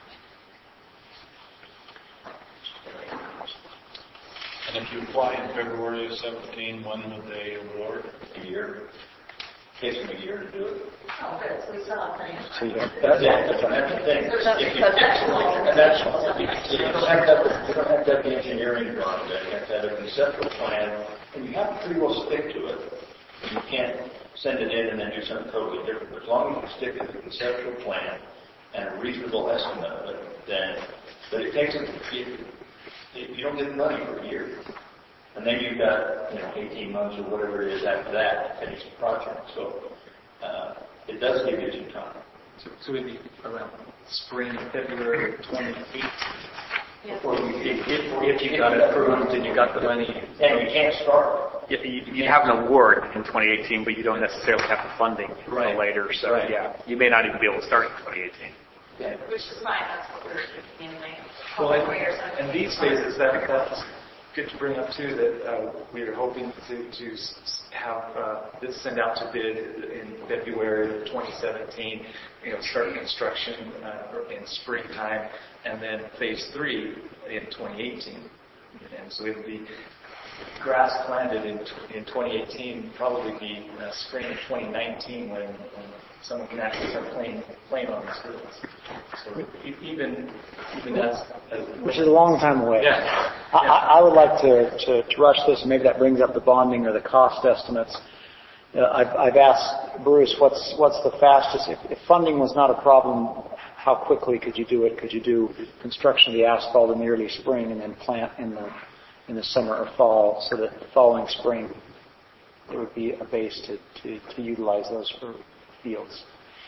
And if you apply in February of seventeen, when would they award? A year. Takes them a year to do it. Oh, good. So we still have plenty of time. So you don't, that's, that's the thing. So that's If you- because that's And that's, you don't have to have, the- you don't have to have the engineering drawing, you have to have a conceptual plan, and you have to pretty well stick to it. You can't send it in and then do something totally different. But as long as you stick to the conceptual plan and a reasonable estimate of it, then, but it takes, you, you don't get the money for a year. And then you've got, you know, eighteen months or whatever it is after that to finish the project. So uh, it does give you some time. So, so it'd be around spring, February twenty eighteen. Before you, if, if, if you got it approved and you got the money, and you can't start. You, you, you have an award in twenty eighteen, but you don't necessarily have the funding Right. until later. So Right. yeah, you may not even be able to start in twenty eighteen. Yeah. Which is fine. That's what we're thinking anyway. Well, Four years. and, and these phases, that, that's good to bring up too, that uh, we are hoping to, to s- have uh, this send out to bid in February of twenty seventeen, you know, start construction uh, in springtime, and then phase three in twenty eighteen. And so it'll be grass planted in, in twenty eighteen, probably be uh, spring of twenty nineteen when, when someone can actually start playing, playing on these fields. So e- even, even as, as Which is a long time away. Yeah. I, I I would like to, to, to rush this, and maybe that brings up the bonding or the cost estimates. Uh, I've, I've asked Bruce, what's what's the fastest? If, if funding was not a problem, how quickly could you do it? Could you do construction of the asphalt in the early spring and then plant in the in the summer or fall, so that the following spring there would be a base to, to, to utilize those for fields?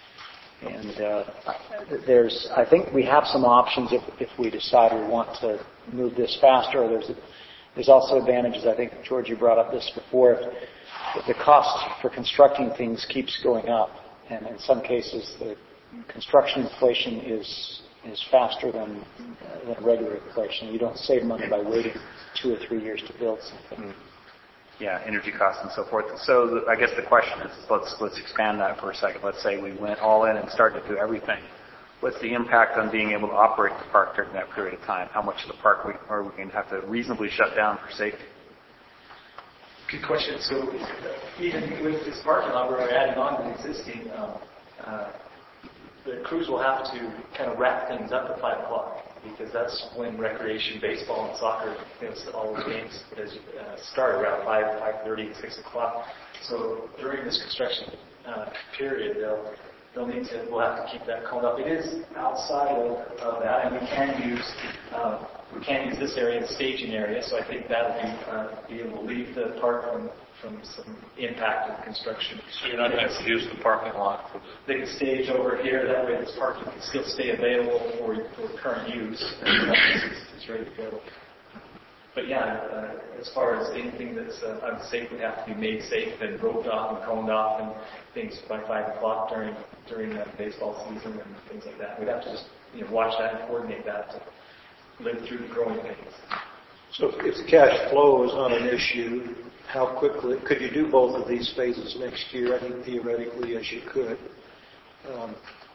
And uh, there's, I think we have some options if, if we decide we want to move this faster. There's there's also advantages. I think, George, you brought up this before. If the cost for constructing things keeps going up, and in some cases the construction inflation is is faster than, uh, than regular inflation. You don't save money by waiting two or three years to build something. Yeah, energy costs and so forth. So the, I guess the question is, let's let's expand that for a second. Let's say we went all in and started to do everything. What's the impact on being able to operate the park during that period of time? How much of the park we, are we going to have to reasonably shut down for safety? Good question. So even with this parking lot, we're adding on to the existing. Um, uh, the crews will have to kind of wrap things up at five o'clock because that's when recreation, baseball, and soccer, you know, all those games uh, start around five, five thirty, six o'clock. So during this construction uh, period, they'll they'll need to. We'll have to keep that cold up. It is outside of, of that, and we can use. Um, We can't use this area as a staging area, so I think that'll be, uh, be able to leave the park from, from some impact of construction. So you're not going to use the parking lot? They can stage over here, that way this parking can still stay available for, for current use, and it's, it's ready to go. but yeah, uh, as far as anything that's uh, unsafe would have to be made safe and roped off and coned off and things by five o'clock during during the baseball season and things like that. We'd have to just you know watch that and coordinate that to live through the growing pains. So if if the cash flow is not an issue, how quickly, could you do both of these phases next year? I think theoretically, as you could. Um,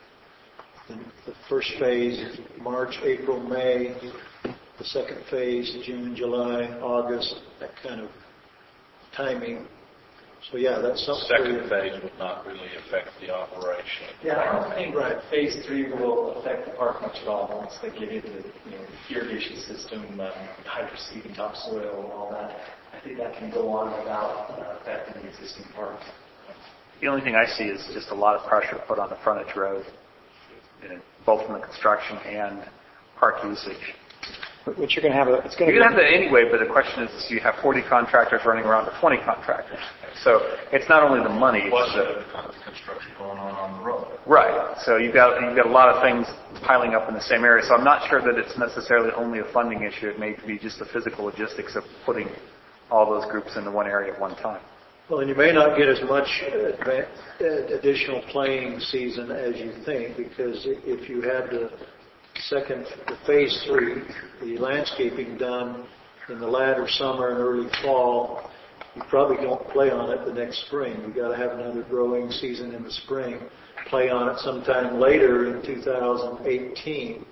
the, the first phase, March, April, May. The second phase, June, July, August, that kind of timing. So yeah, that's something. Second phase would not really affect the operation. Yeah, I don't think right. phase three will affect the park much at all once they get into the you know, irrigation system, um, hydroseeding, topsoil, all that. I think that can go on without uh, affecting the existing park. The only thing I see is just a lot of pressure put on the frontage road, you know, both from the construction and park usage. Which you're going to have a, it's going to You're going to have that anyway, but the question is, you have forty contractors running around to twenty contractors. So it's not only the money. Plus it's the construction going on on the road. Right. So you've got you've got a lot of things piling up in the same area. So I'm not sure that it's necessarily only a funding issue. It may be just the physical logistics of putting all those groups into one area at one time. Well, and you may not get as much adva- additional playing season as you think, because if you had the second, the phase three, the landscaping done in the latter summer and early fall, you probably don't play on it the next spring. You've got to have another growing season in the spring. Play on it sometime later in two thousand eighteen,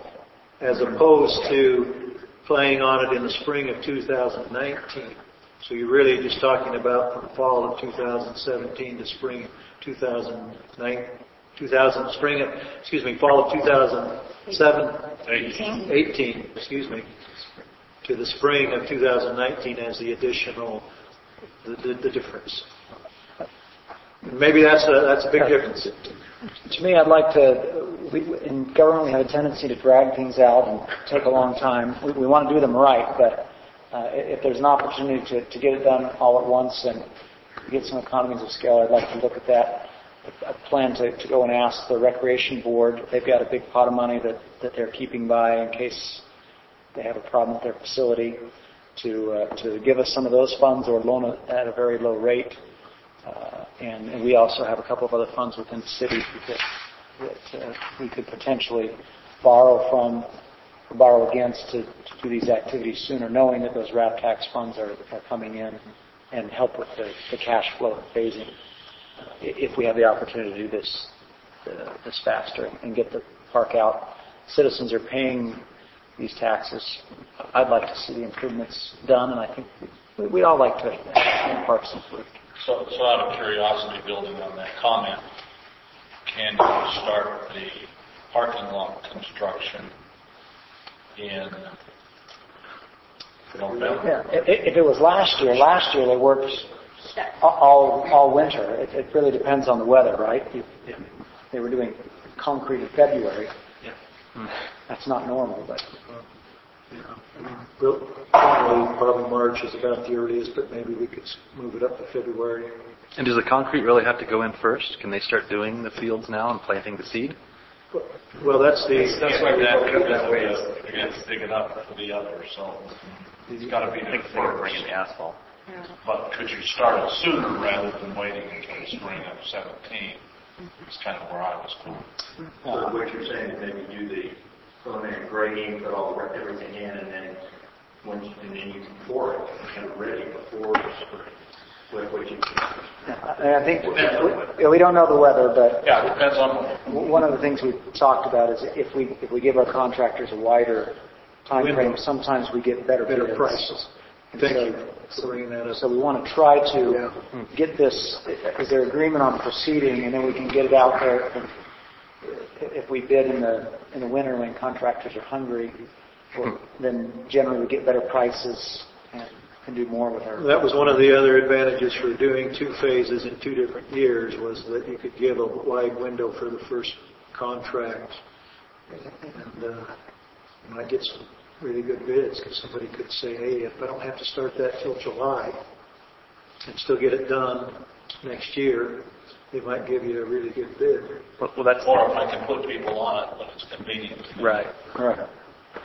as opposed to playing on it in the spring of two thousand nineteen. So you're really just talking about from fall of two thousand seventeen to spring two thousand nine, two thousand spring of, excuse me, fall of two thousand seven, eighteen, eighteen, excuse me, to the spring of two thousand nineteen as the additional, the, the, the difference. Maybe that's a that's a big difference. To me, I'd like to. We, in government, we have a tendency to drag things out and take a long time. We, we want to do them right, but uh, if there's an opportunity to, to get it done all at once and get some economies of scale, I'd like to look at that. I plan to, to go and ask the Recreation Board. They've got a big pot of money that, that they're keeping by in case they have a problem with their facility, to uh, to give us some of those funds or loan it at a very low rate. Uh, and, and we also have a couple of other funds within the city that, that uh, we could potentially borrow from, or borrow against to, to do these activities sooner, knowing that those R A P tax funds are, are coming in and help with the, the cash flow phasing. Uh, if we have the opportunity to do this uh, this faster and get the park out. Citizens are paying these taxes. I'd like to see the improvements done, and I think we, we'd all like to have parks improved. So, so out of curiosity, building on that comment, can you start the parking lot construction in November? Yeah. If, if it was last year, last year they worked all all winter. It, it really depends on the weather, right? You, they were doing concrete in February. Yeah. That's not normal, but. Yeah. I mean, probably, probably March is about the earliest, but maybe we could move it up to February. And does the concrete really have to go in first? Can they start doing the fields now and planting the seed? Well, that's the... That's, that's why we that, that, that way to dig it up for the other, so it's got to be there before bringing the asphalt. Yeah. But could you start it sooner rather than waiting until the spring of seventeen? It's kind of where I was going. So what you're saying is maybe do the preliminary grading, put all the, everything in, and then when you, and then you can pour it kind of ready before the spring. What, what you I think we, we don't know the weather, but yeah, it depends on. One of the things we've talked about is if we if we give our contractors a wider time frame, sometimes we get better better bids. prices. Thank so, you for bringing that up. So we want to try to yeah. get this. Is there agreement on proceeding, and then we can get it out there. If we bid in the in the winter when contractors are hungry, well, then generally we get better prices and can do more with our. That was one of the other advantages for doing two phases in two different years, was that you could give a wide window for the first contract, and uh, you might get some really good bids, because somebody could say, hey, if I don't have to start that till July and still get it done next year, they might give you a really good bid. Well, well that's or if I can put people on it, but it's convenient. Right. Right.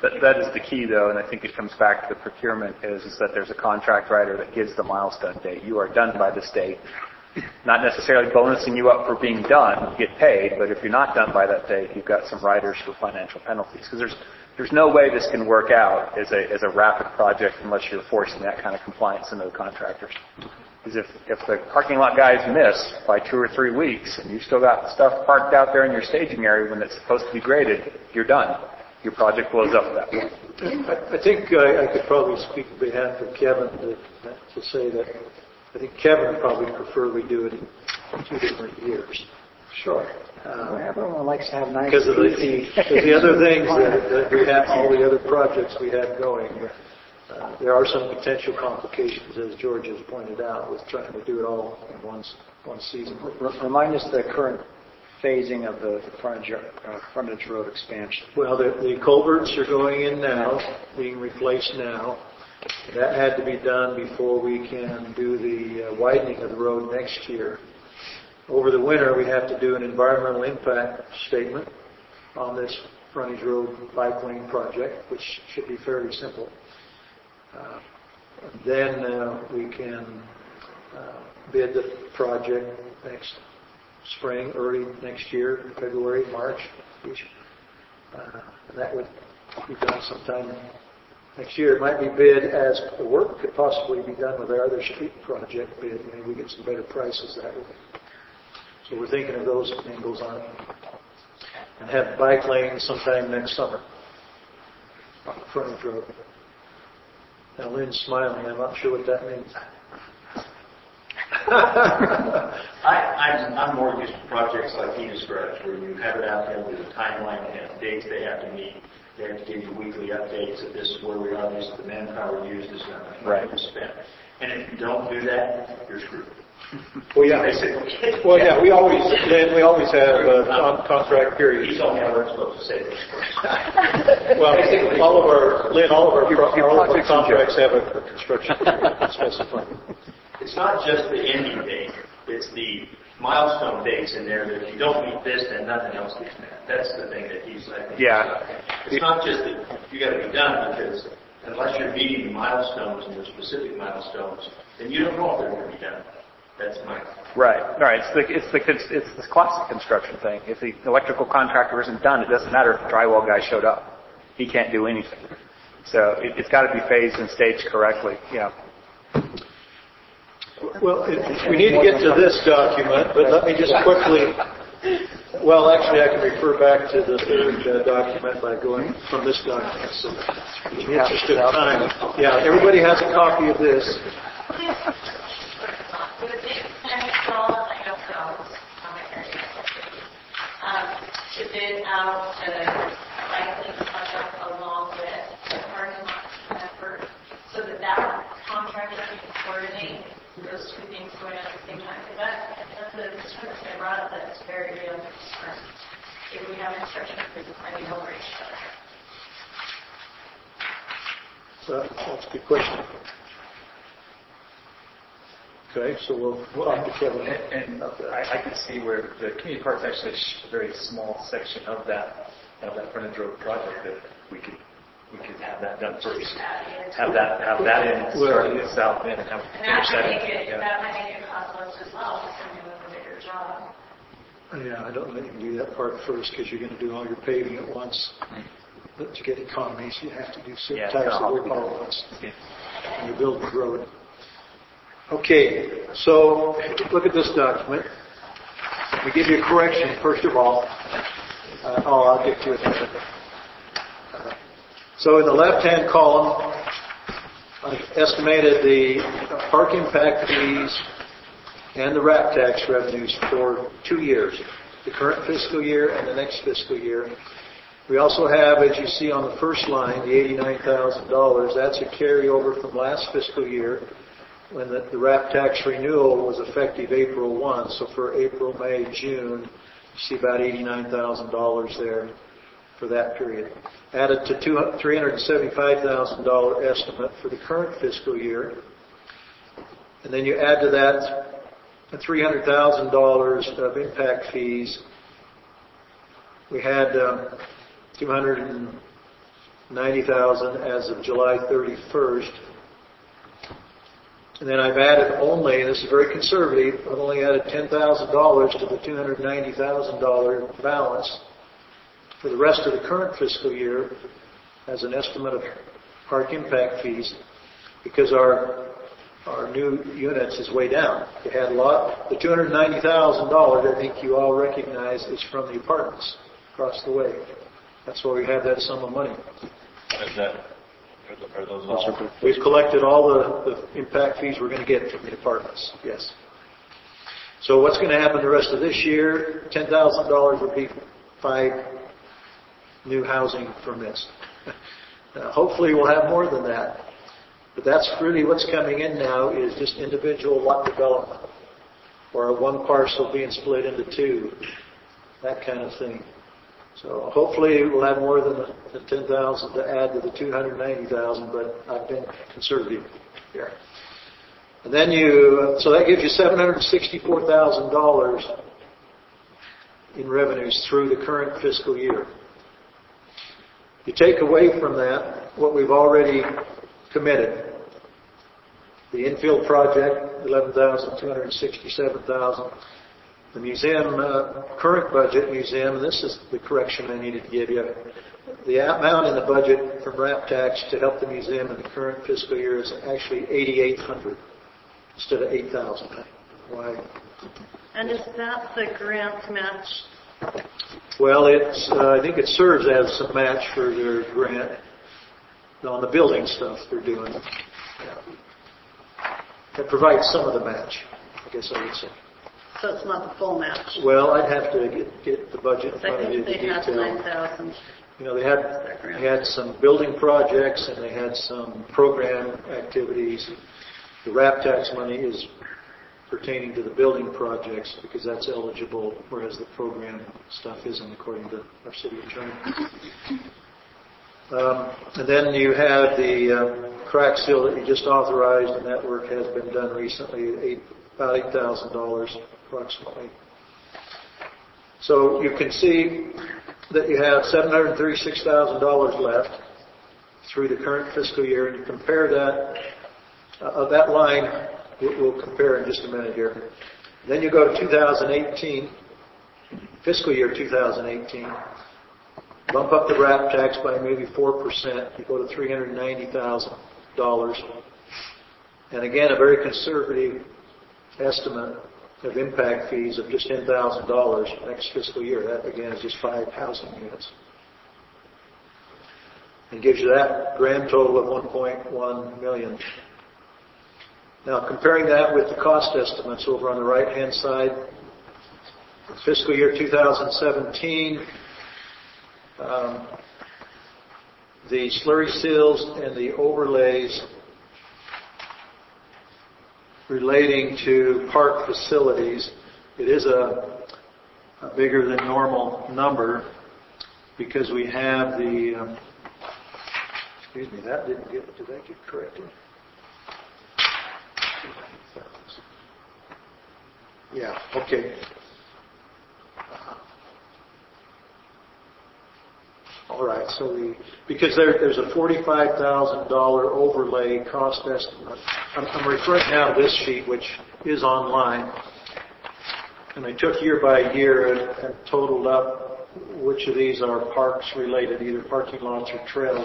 That, that is the key, though, and I think it comes back to the procurement, is, is that there's a contract writer that gives the milestone date. You are done by this date. Not necessarily bonusing you up for being done, you get paid, but if you're not done by that date, you've got some riders for financial penalties. Because there's there's no way this can work out as a as a rapid project unless you're forcing that kind of compliance into the contractors. Because if, if the parking lot guys miss by two or three weeks and you've still got stuff parked out there in your staging area when it's supposed to be graded, you're done. Your project blows up at that point. I, I think I, I could probably speak on behalf of Kevin to, to say that I think Kevin would probably prefer we do it in two different years. Sure. Uh, Everyone likes to have nice. Because of the, because the other things that, that we have, all the other projects we have going, uh, there are some potential complications, as George has pointed out, with trying to do it all in one, one season. R- remind us the current phasing of the frontage, uh, frontage road expansion. Well, the, the culverts are going in now, being replaced now. That had to be done before we can do the uh, widening of the road next year. Over the winter, we have to do an environmental impact statement on this frontage road bike lane project, which should be fairly simple. Uh, then uh, we can uh, bid the project next spring, early next year, February, March. Uh, and that would be done sometime next year. It might be bid as the work could possibly be done with our other street project bid. Maybe we get some better prices that way. So we're thinking of those angles on it. And have bike lanes sometime next summer on the frontage road. Now Lynn's smiling. I'm not sure what that means. I, I'm, I'm more used to projects like he describes, where you have it out there with a timeline and dates they have to meet. They have to give you weekly updates that this is where we are, this is the manpower used, this is how much money we spent. And if you don't do that, you're screwed. Well, yeah. Well, yeah. We always, Lynn, we always have uh, con- contract periods. You told me I wasn't supposed to say this. Well, all of our, Lynn, all of our, pro- all of our contracts have a, a construction period specified. It's not just the ending date; it's the milestone dates in there that if you don't meet this, then nothing else gets met. That's the thing that he's like. Yeah. It's not just that you got to be done, because unless you're meeting the milestones and the specific milestones, then you don't know if they're going to be done. That's my right. Right. It's the it's the it's the classic construction thing. If the electrical contractor isn't done, it doesn't matter if the drywall guy showed up. He can't do anything. So it, it's got to be phased and staged correctly. Yeah. Well, it, we need to get to this document, but let me just quickly. Well, actually, I can refer back to the third uh, document by going from this document. So, in the interest of time, yeah, everybody has a copy of this. To bid out the likely project along with the parking lot effort, so that that contractor can coordinate those two things going on at the same time. Because that, that's a concern that I brought up that is very real concern. If we have construction crews finding over each other. So that's a good question. Okay, so we'll talk to Kevin. And, and I, I can see where the community park is actually a very small section of that of that frontage road project that we could we could have that done first. Have that have that in starting at south end and have And finish that that. might make it Yeah. that might make it cost less as well, because they're doing a bigger job. Yeah, I don't think you can do that part first because you're going to do all your paving at once. But to get economies, you have to do certain Yeah, types of it's work gonna all at once. And you build the road. Okay, so look at this document. We give you a correction, first of all. Uh, oh, I'll get to it. Uh, so in the left-hand column, I estimated the park impact fees and the RAP tax revenues for two years, the current fiscal year and the next fiscal year. We also have, as you see on the first line, the eighty-nine thousand dollars. That's a carryover from last fiscal year, when the, the RAP tax renewal was effective April first. So for April, May, June, you see about eighty-nine thousand dollars there for that period. Added to three hundred seventy-five thousand dollars estimate for the current fiscal year. And then you add to that three hundred thousand dollars of impact fees. We had um, two hundred ninety thousand as of July thirty-first. And then I've added only, and this is very conservative, I've only added ten thousand dollars to the two hundred ninety thousand dollars balance for the rest of the current fiscal year as an estimate of park impact fees, because our our new units is way down. We had a lot. The two hundred ninety thousand dollars, I think you all recognize, is from the apartments across the way. That's why we have that sum of money. Is that, are those all? We've collected all the, the impact fees we're going to get from the apartments, yes. So what's going to happen the rest of this year? ten thousand dollars would be five new housing permits. Uh, hopefully we'll have more than that. But that's really what's coming in now is just individual lot development, or one parcel being split into two, that kind of thing. So hopefully we'll have more than the, the ten thousand to add to the two hundred ninety thousand, but I've been conservative here. And then you, so that gives you seven hundred sixty-four thousand dollars in revenues through the current fiscal year. You take away from that what we've already committed. The infield project, eleven thousand two hundred sixty-seven thousand dollars. The museum, uh, current budget museum, and this is the correction I needed to give you. The amount in the budget from RAP tax to help the museum in the current fiscal year is actually eighty-eight hundred dollars instead of eight thousand dollars. Why? And is that the grant match? Well, it's, uh, I think it serves as some match for their grant on the building stuff they're doing. Yeah. It provides some of the match, I guess I would say. So it's not the full match? Well, I'd have to get, get the budget in front I of you. think they the had detail. nine thousand. You know, they had they had some building projects and they had some program activities. The RAP tax money is pertaining to the building projects because that's eligible, whereas the program stuff isn't, according to our city attorney. Um, and then you had the uh, crack seal that you just authorized, and that work has been done recently, eight, about eight thousand dollars approximately. So you can see that you have seven hundred thirty-six thousand dollars left through the current fiscal year, and you compare that, uh, that line, we'll, we'll compare in just a minute here. Then you go to two thousand eighteen, fiscal year two thousand eighteen, bump up the RAP tax by maybe four percent, you go to three hundred ninety thousand dollars. And again, a very conservative estimate of impact fees of just ten thousand dollars next fiscal year. That, again, is just five housing units. And gives you that grand total of one point one million dollars. Now, comparing that with the cost estimates over on the right-hand side, fiscal year two thousand seventeen, um, the slurry seals and the overlays relating to park facilities, it is a, a bigger than normal number because we have the, um, excuse me, that didn't get, did that get corrected? Yeah, okay. All right, so we, because there, there's a forty-five thousand dollars overlay cost estimate. I'm, I'm referring now to this sheet, which is online. And I took year by year and, and totaled up which of these are parks related, either parking lots or trails.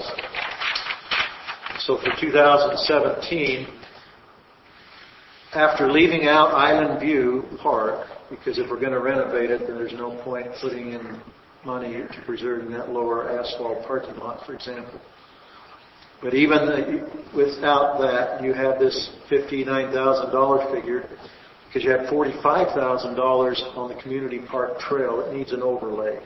So for two thousand seventeen, after leaving out Island View Park, because if we're going to renovate it, then there's no point putting in money to preserving that lower asphalt parking lot, for example. But even the, without that, you have this fifty-nine thousand dollars figure because you have forty-five thousand dollars on the community park trail. It needs an overlay.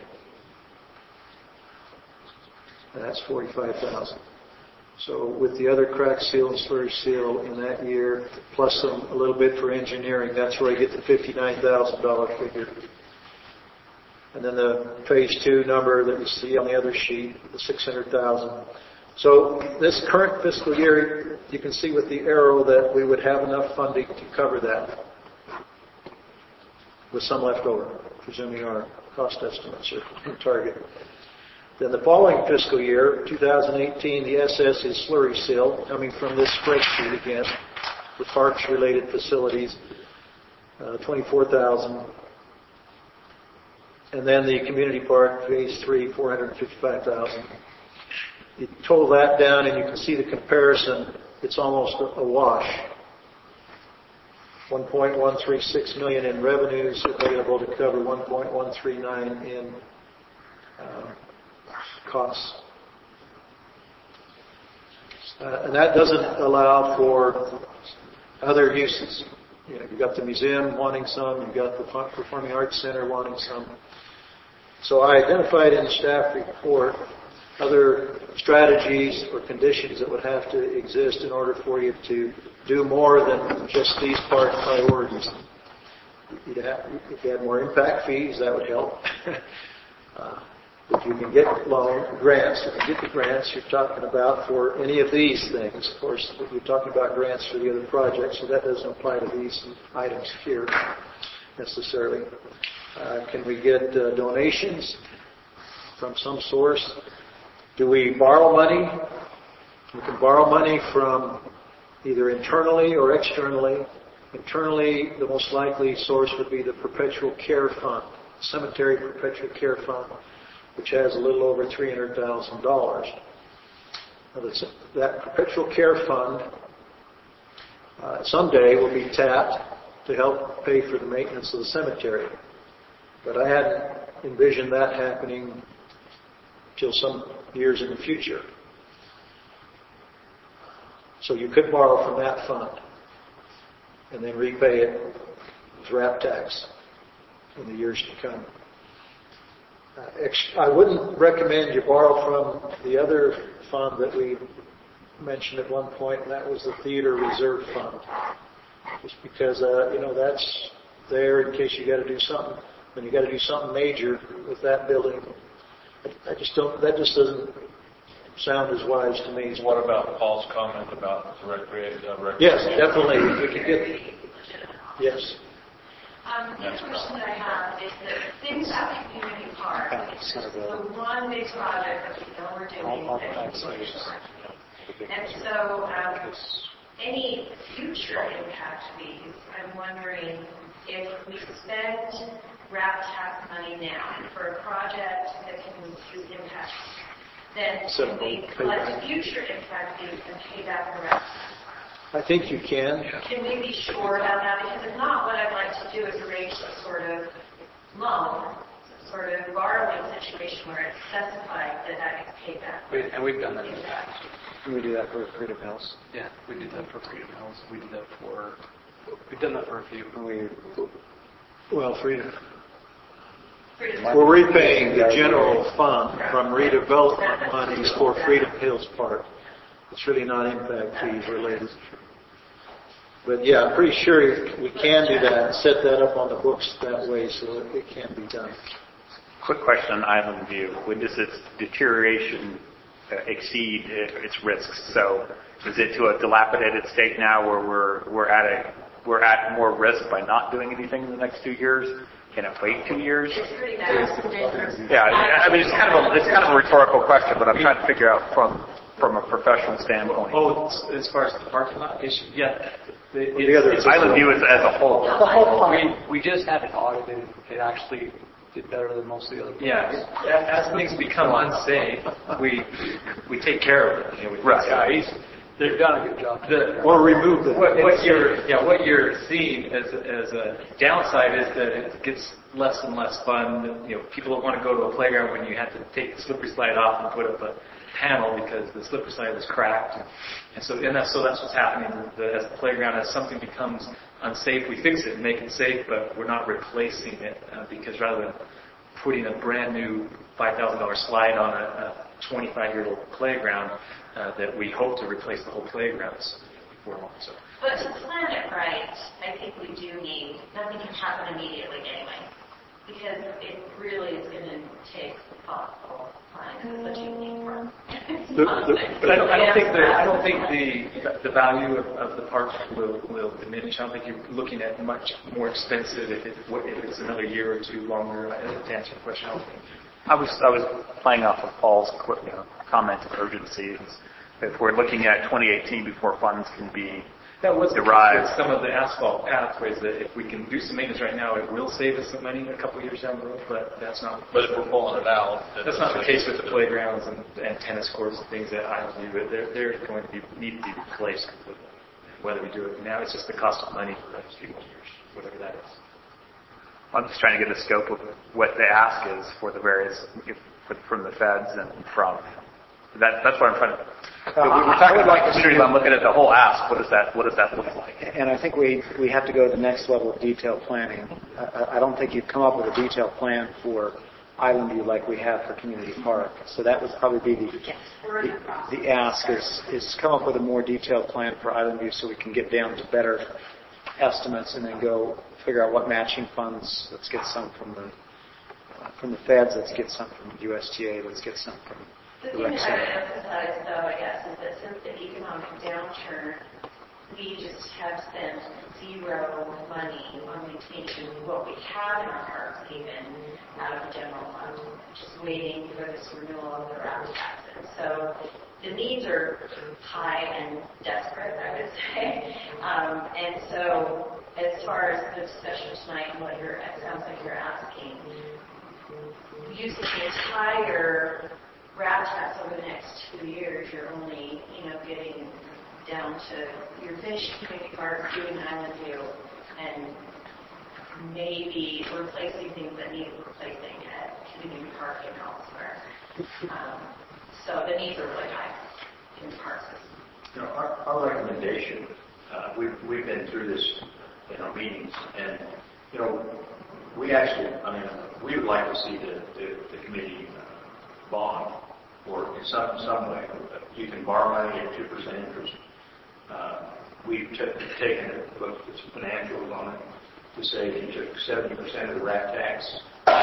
And that's forty-five thousand dollars. So with the other crack seal and slurry seal in that year, plus some, a little bit for engineering, that's where I get the fifty-nine thousand dollars figure. And then the phase two number that you see on the other sheet, the six hundred thousand dollars. So this current fiscal year, you can see with the arrow that we would have enough funding to cover that with some left over, presuming our cost estimates are on target. Then the following fiscal year, two thousand eighteen, the S S is slurry seal, coming from this spreadsheet again, the parks-related facilities, uh, twenty-four thousand dollars. And then the community park, phase three, four hundred fifty-five thousand dollars. You total that down and you can see the comparison. It's almost a, a wash. one point one three six million dollars in revenues available to cover one point one three nine in uh, costs. Uh, and that doesn't allow for other uses. You know, you've got the museum wanting some, you've got the Performing Arts Center wanting some. So I identified in the staff report other strategies or conditions that would have to exist in order for you to do more than just these park priorities. You'd have, if you had more impact fees, that would help. uh, if you can get loan grants, if you get the grants you're talking about for any of these things, of course, you're talking about grants for the other projects, so that doesn't apply to these items here necessarily. Uh, can we get uh, donations from some source? Do we borrow money? We can borrow money from either internally or externally. Internally, the most likely source would be the Perpetual Care Fund, Cemetery Perpetual Care Fund, which has a little over three hundred thousand dollars. Now, that Perpetual Care Fund uh, someday will be tapped to help pay for the maintenance of the cemetery. But I hadn't envisioned that happening till some years in the future. So you could borrow from that fund and then repay it with R A P tax in the years to come. Uh, ex- I wouldn't recommend you borrow from the other fund that we mentioned at one point, and that was the Theater Reserve Fund. Just because, uh, you know, that's there in case you got to do something. When you got to do something major with that building, I just don't. That just doesn't sound as wise to me. What about Paul's comment about the recreation? Uh, yes, definitely. We could get. Yes. Um, the other question that I have is that things about the community park. It's the one big project that we know we're doing. And so, um, any future impact fees, I'm wondering if we spend R A P tax money now for a project that can use impact, then can we collect future impact fees and pay back the rest? I think you can. Can we be sure about that? Because if not, what I'd like to do is arrange some sort of loan, some sort of borrowing situation where it's specified that that gets paid back. We, and we've done that in the past. Can we do that for Freedom House? Yeah, we did that for Freedom House. We did that for. We've done that for a few. We, well, Freedom. We're repaying the general fund from redevelopment monies for Freedom Hills Park. It's really not impact fees related. But yeah, I'm pretty sure we can do that and set that up on the books that way so that it can be done. Quick question on Island View. When does its deterioration uh, exceed its risks? So is it to a dilapidated state now where we're we're at a we're at more risk by not doing anything in the next two years? Can it wait two years? It's pretty bad. Yeah, I mean it's kind of a it's kind of a rhetorical question, but I'm trying to figure out from from a professional standpoint. Oh, as far as the parking lot issue, yeah. The, the other it's Island View as, as a whole. The whole park. We, we just had it audited. It actually did better than most of the other parks. Yeah. As things become unsafe, we we take care of it. You know, we right. Yeah, they've done a good job. The, or remove them. What, what you're yeah what you're seeing as as a downside is that it gets less and less fun. You know, people don't want to go to a playground when you have to take the slippery slide off and put up a panel because the slippery slide is cracked, and so and that's so that's what's happening. The, as the playground, as something becomes unsafe, we fix it and make it safe, but we're not replacing it uh, because rather than putting a brand new five thousand dollar slide on a, a twenty-five year old playground, uh, that we hope to replace the whole playground before long. So. But to plan it right, I think we do need. Nothing can happen immediately anyway, because it really is going to take thoughtful planning. It's such a unique park. But I don't, I don't think the I don't think the the value of, of the park will will diminish. I don't think you're looking at much more expensive if it if it's another year or two longer. To answer your question, I don't think. I was I was playing off of Paul's you know, comment of urgency. If we're looking at twenty eighteen before funds can be That was derived. some of the asphalt pathways that if we can do some maintenance right now, it will save us some money a couple of years down the road, but that's not. But if we're pulling it out. That's not the case with the playgrounds and, and tennis courts and things that I do, but they're, they're going to be, need to be replaced completely. Whether we do it now, it's just the cost of money for the next few years, whatever that is. I'm just trying to get a scope of what the ask is for the various, if, from the feds and from, that, that's what I'm trying to, Uh, we're I would like to see, I'm looking at the whole ask, what does that, what does that look like? and I think we we have to go to the next level of detailed planning. I, I don't think you've come up with a detailed plan for Island View like we have for Community Park. So that would probably be the the, the ask is is come up with a more detailed plan for Island View so we can get down to better estimates and then go figure out what matching funds. Let's get some from the uh, from the feds. Let's get some from U S T A. Let's get some from The the thing rec that I center. would emphasize, though, I guess, is that since the economic downturn, we just have spent zero money on maintaining what we have in our parks, even out of the general fund, just waiting for this renewal of the RAP taxes. So the needs are high and desperate, I would say. Um, and so as far as the discussion tonight and what you're, it sounds like you're asking, using the entire RAP tax over the next two years, you're only, you know, getting down to your finished community park, doing Island View, and maybe replacing things that need replacing at community park and elsewhere. Um, so the needs are really high in parks. You know, our, our recommendation, uh, we've, we've been through this in our meetings, and, you know, we actually, I mean, we would like to see the, the, the committee uh, bond, or in some, some way. You can borrow money at two percent interest. Uh, we've t- taken a look at some financials on it to say if you took seventy percent of the RAP tax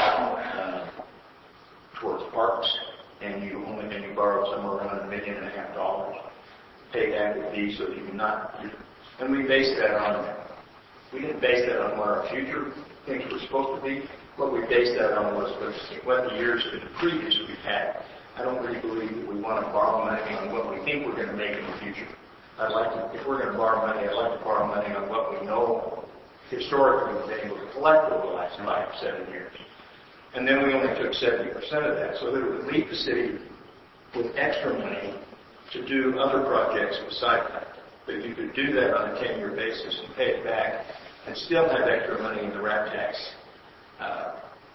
uh, towards parks, and you only and you borrowed somewhere around a million and a half dollars, payback would be so that you not. You, and we based that on. We didn't base that on what our future things were supposed to be. What we based that on was, was what the years of the previous we've had. I don't really believe that we want to borrow money on what we think we're going to make in the future. I'd like to, if we're going to borrow money, I'd like to borrow money on what we know historically we've been able to collect over the last five or seven years. And then we only took seventy percent of that, so that it would leave the city with extra money to do other projects beside that. But if you could do that on a ten-year basis and pay it back and still have extra money in the RAP tax uh,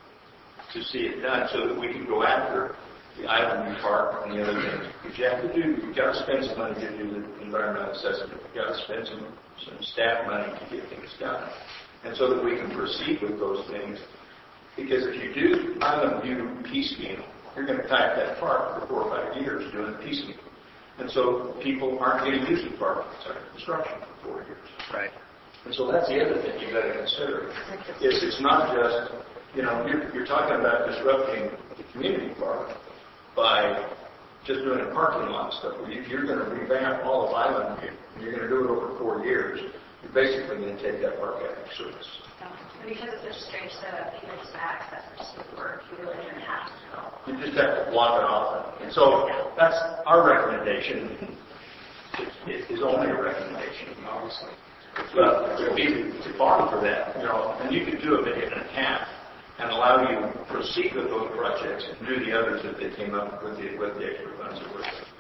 to see it done so that we can go after the Island View Park and the other things. But you have to do, you've got to spend some money to do the environmental assessment. You've got to spend some, some staff money to get things done. And so that we can proceed with those things. Because if you do Island View piecemeal, you're going to tie up that park for four or five years doing piecemeal. And so people aren't getting used to the park under construction for four years. Right. And so that's the other thing you've got to consider. Is it's not just, you know, you're, you're talking about disrupting the community park by just doing a parking lot stuff. If you're going to revamp all of Island View, and you're going to do it over four years, you're basically going to take that park out of service. And because it's such a strange setup, people just access it just with work. You really don't have to go. You just have to block it off. And so that's our recommendation. It is only a recommendation, obviously. But it would be to bond for that, you know, and you could do a million and a half and allow you to proceed with those projects and do the others that they came up with the, with the extra funds that were there.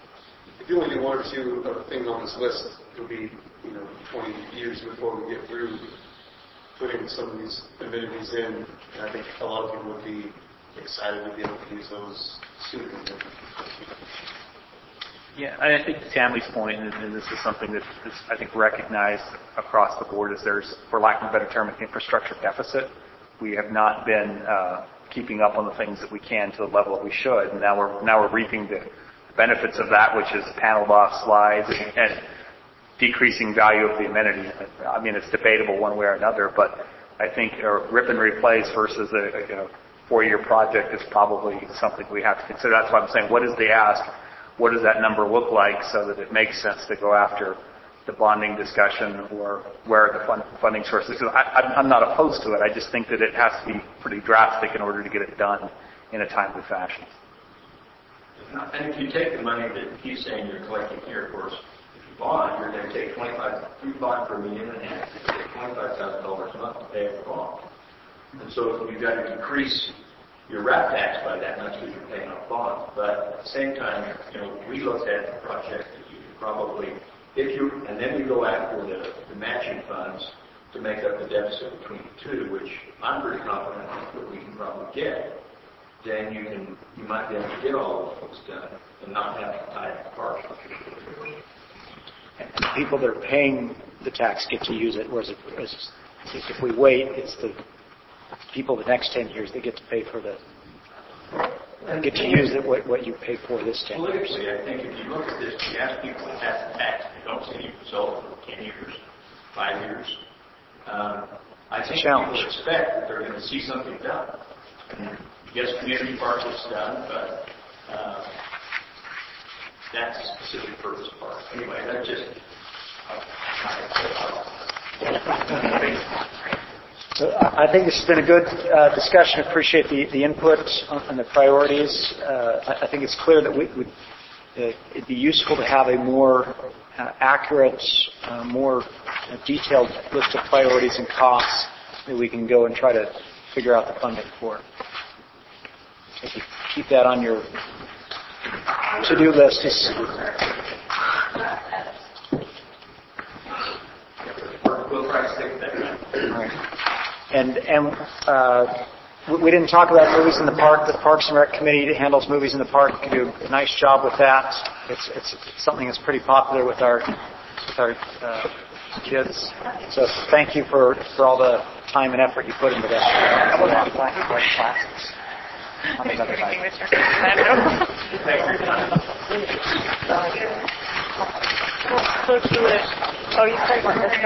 If you only do one or two of things on this list, it'll be, you know, twenty years before we get through putting some of these amenities in. And I think a lot of people would be excited to be able to use those sooner than later. Yeah, and I think to Tammy's point, and, and this is something that is, I think, recognized across the board, is there's, for lack of a better term, an infrastructure deficit. We have not been uh, keeping up on the things that we can to the level that we should, and now we're now we're reaping the benefits of that, which is paneled off slides and, and decreasing value of the amenity. I mean, it's debatable one way or another, but I think a rip and replace versus a, a you know, four-year project is probably something we have to consider. That's why I'm saying, what is the ask? What does that number look like so that it makes sense to go after the bonding discussion or where are the fund, funding sources? I, I'm not opposed to it. I just think that it has to be pretty drastic in order to get it done in a timely fashion. And if you take the money that he's saying you're collecting here, of course, if you bond, you're going to take twenty-five, you bond for a million and a half, you take twenty-five thousand dollars a month to pay off the bond. And so you've got to decrease your RAP tax by that much because you're paying off bond. But at the same time, you know, we looked at the project that you could probably, if you, and then we go after the, the matching funds to make up the deficit between the two, which I'm pretty confident that we can probably get. Then you can, you might be able to get all of those done and not have to tie it apart. And the people that are paying the tax get to use it, whereas if, if we wait, it's the people the next ten years that get to pay for the, get to use it, what, what you pay for this ten years. Politically, I think if you look at this, you ask people to pass the tax, they don't see any result for ten years, five years. Um, I think people expect that they're going to see something done. Yes, community park is done, but uh, that's a specific purpose park. Anyway, that's just. So I think this has been a good uh, discussion. Appreciate the, the input on the priorities. Uh, I, I think it's clear that we, we, uh, it'd be useful to have a more uh, accurate, uh, more uh, detailed list of priorities and costs that we can go and try to figure out the funding for. So keep that on your to-do list. We'll try to stick with that. All right. And and uh, we didn't talk about movies in the park. The Parks and Rec Committee handles movies in the park. You do a nice job with that. It's it's something that's pretty popular with our with our uh, kids. So thank you for, for all the time and effort you put into that. How about black and white classes? On the other side. Oh, you said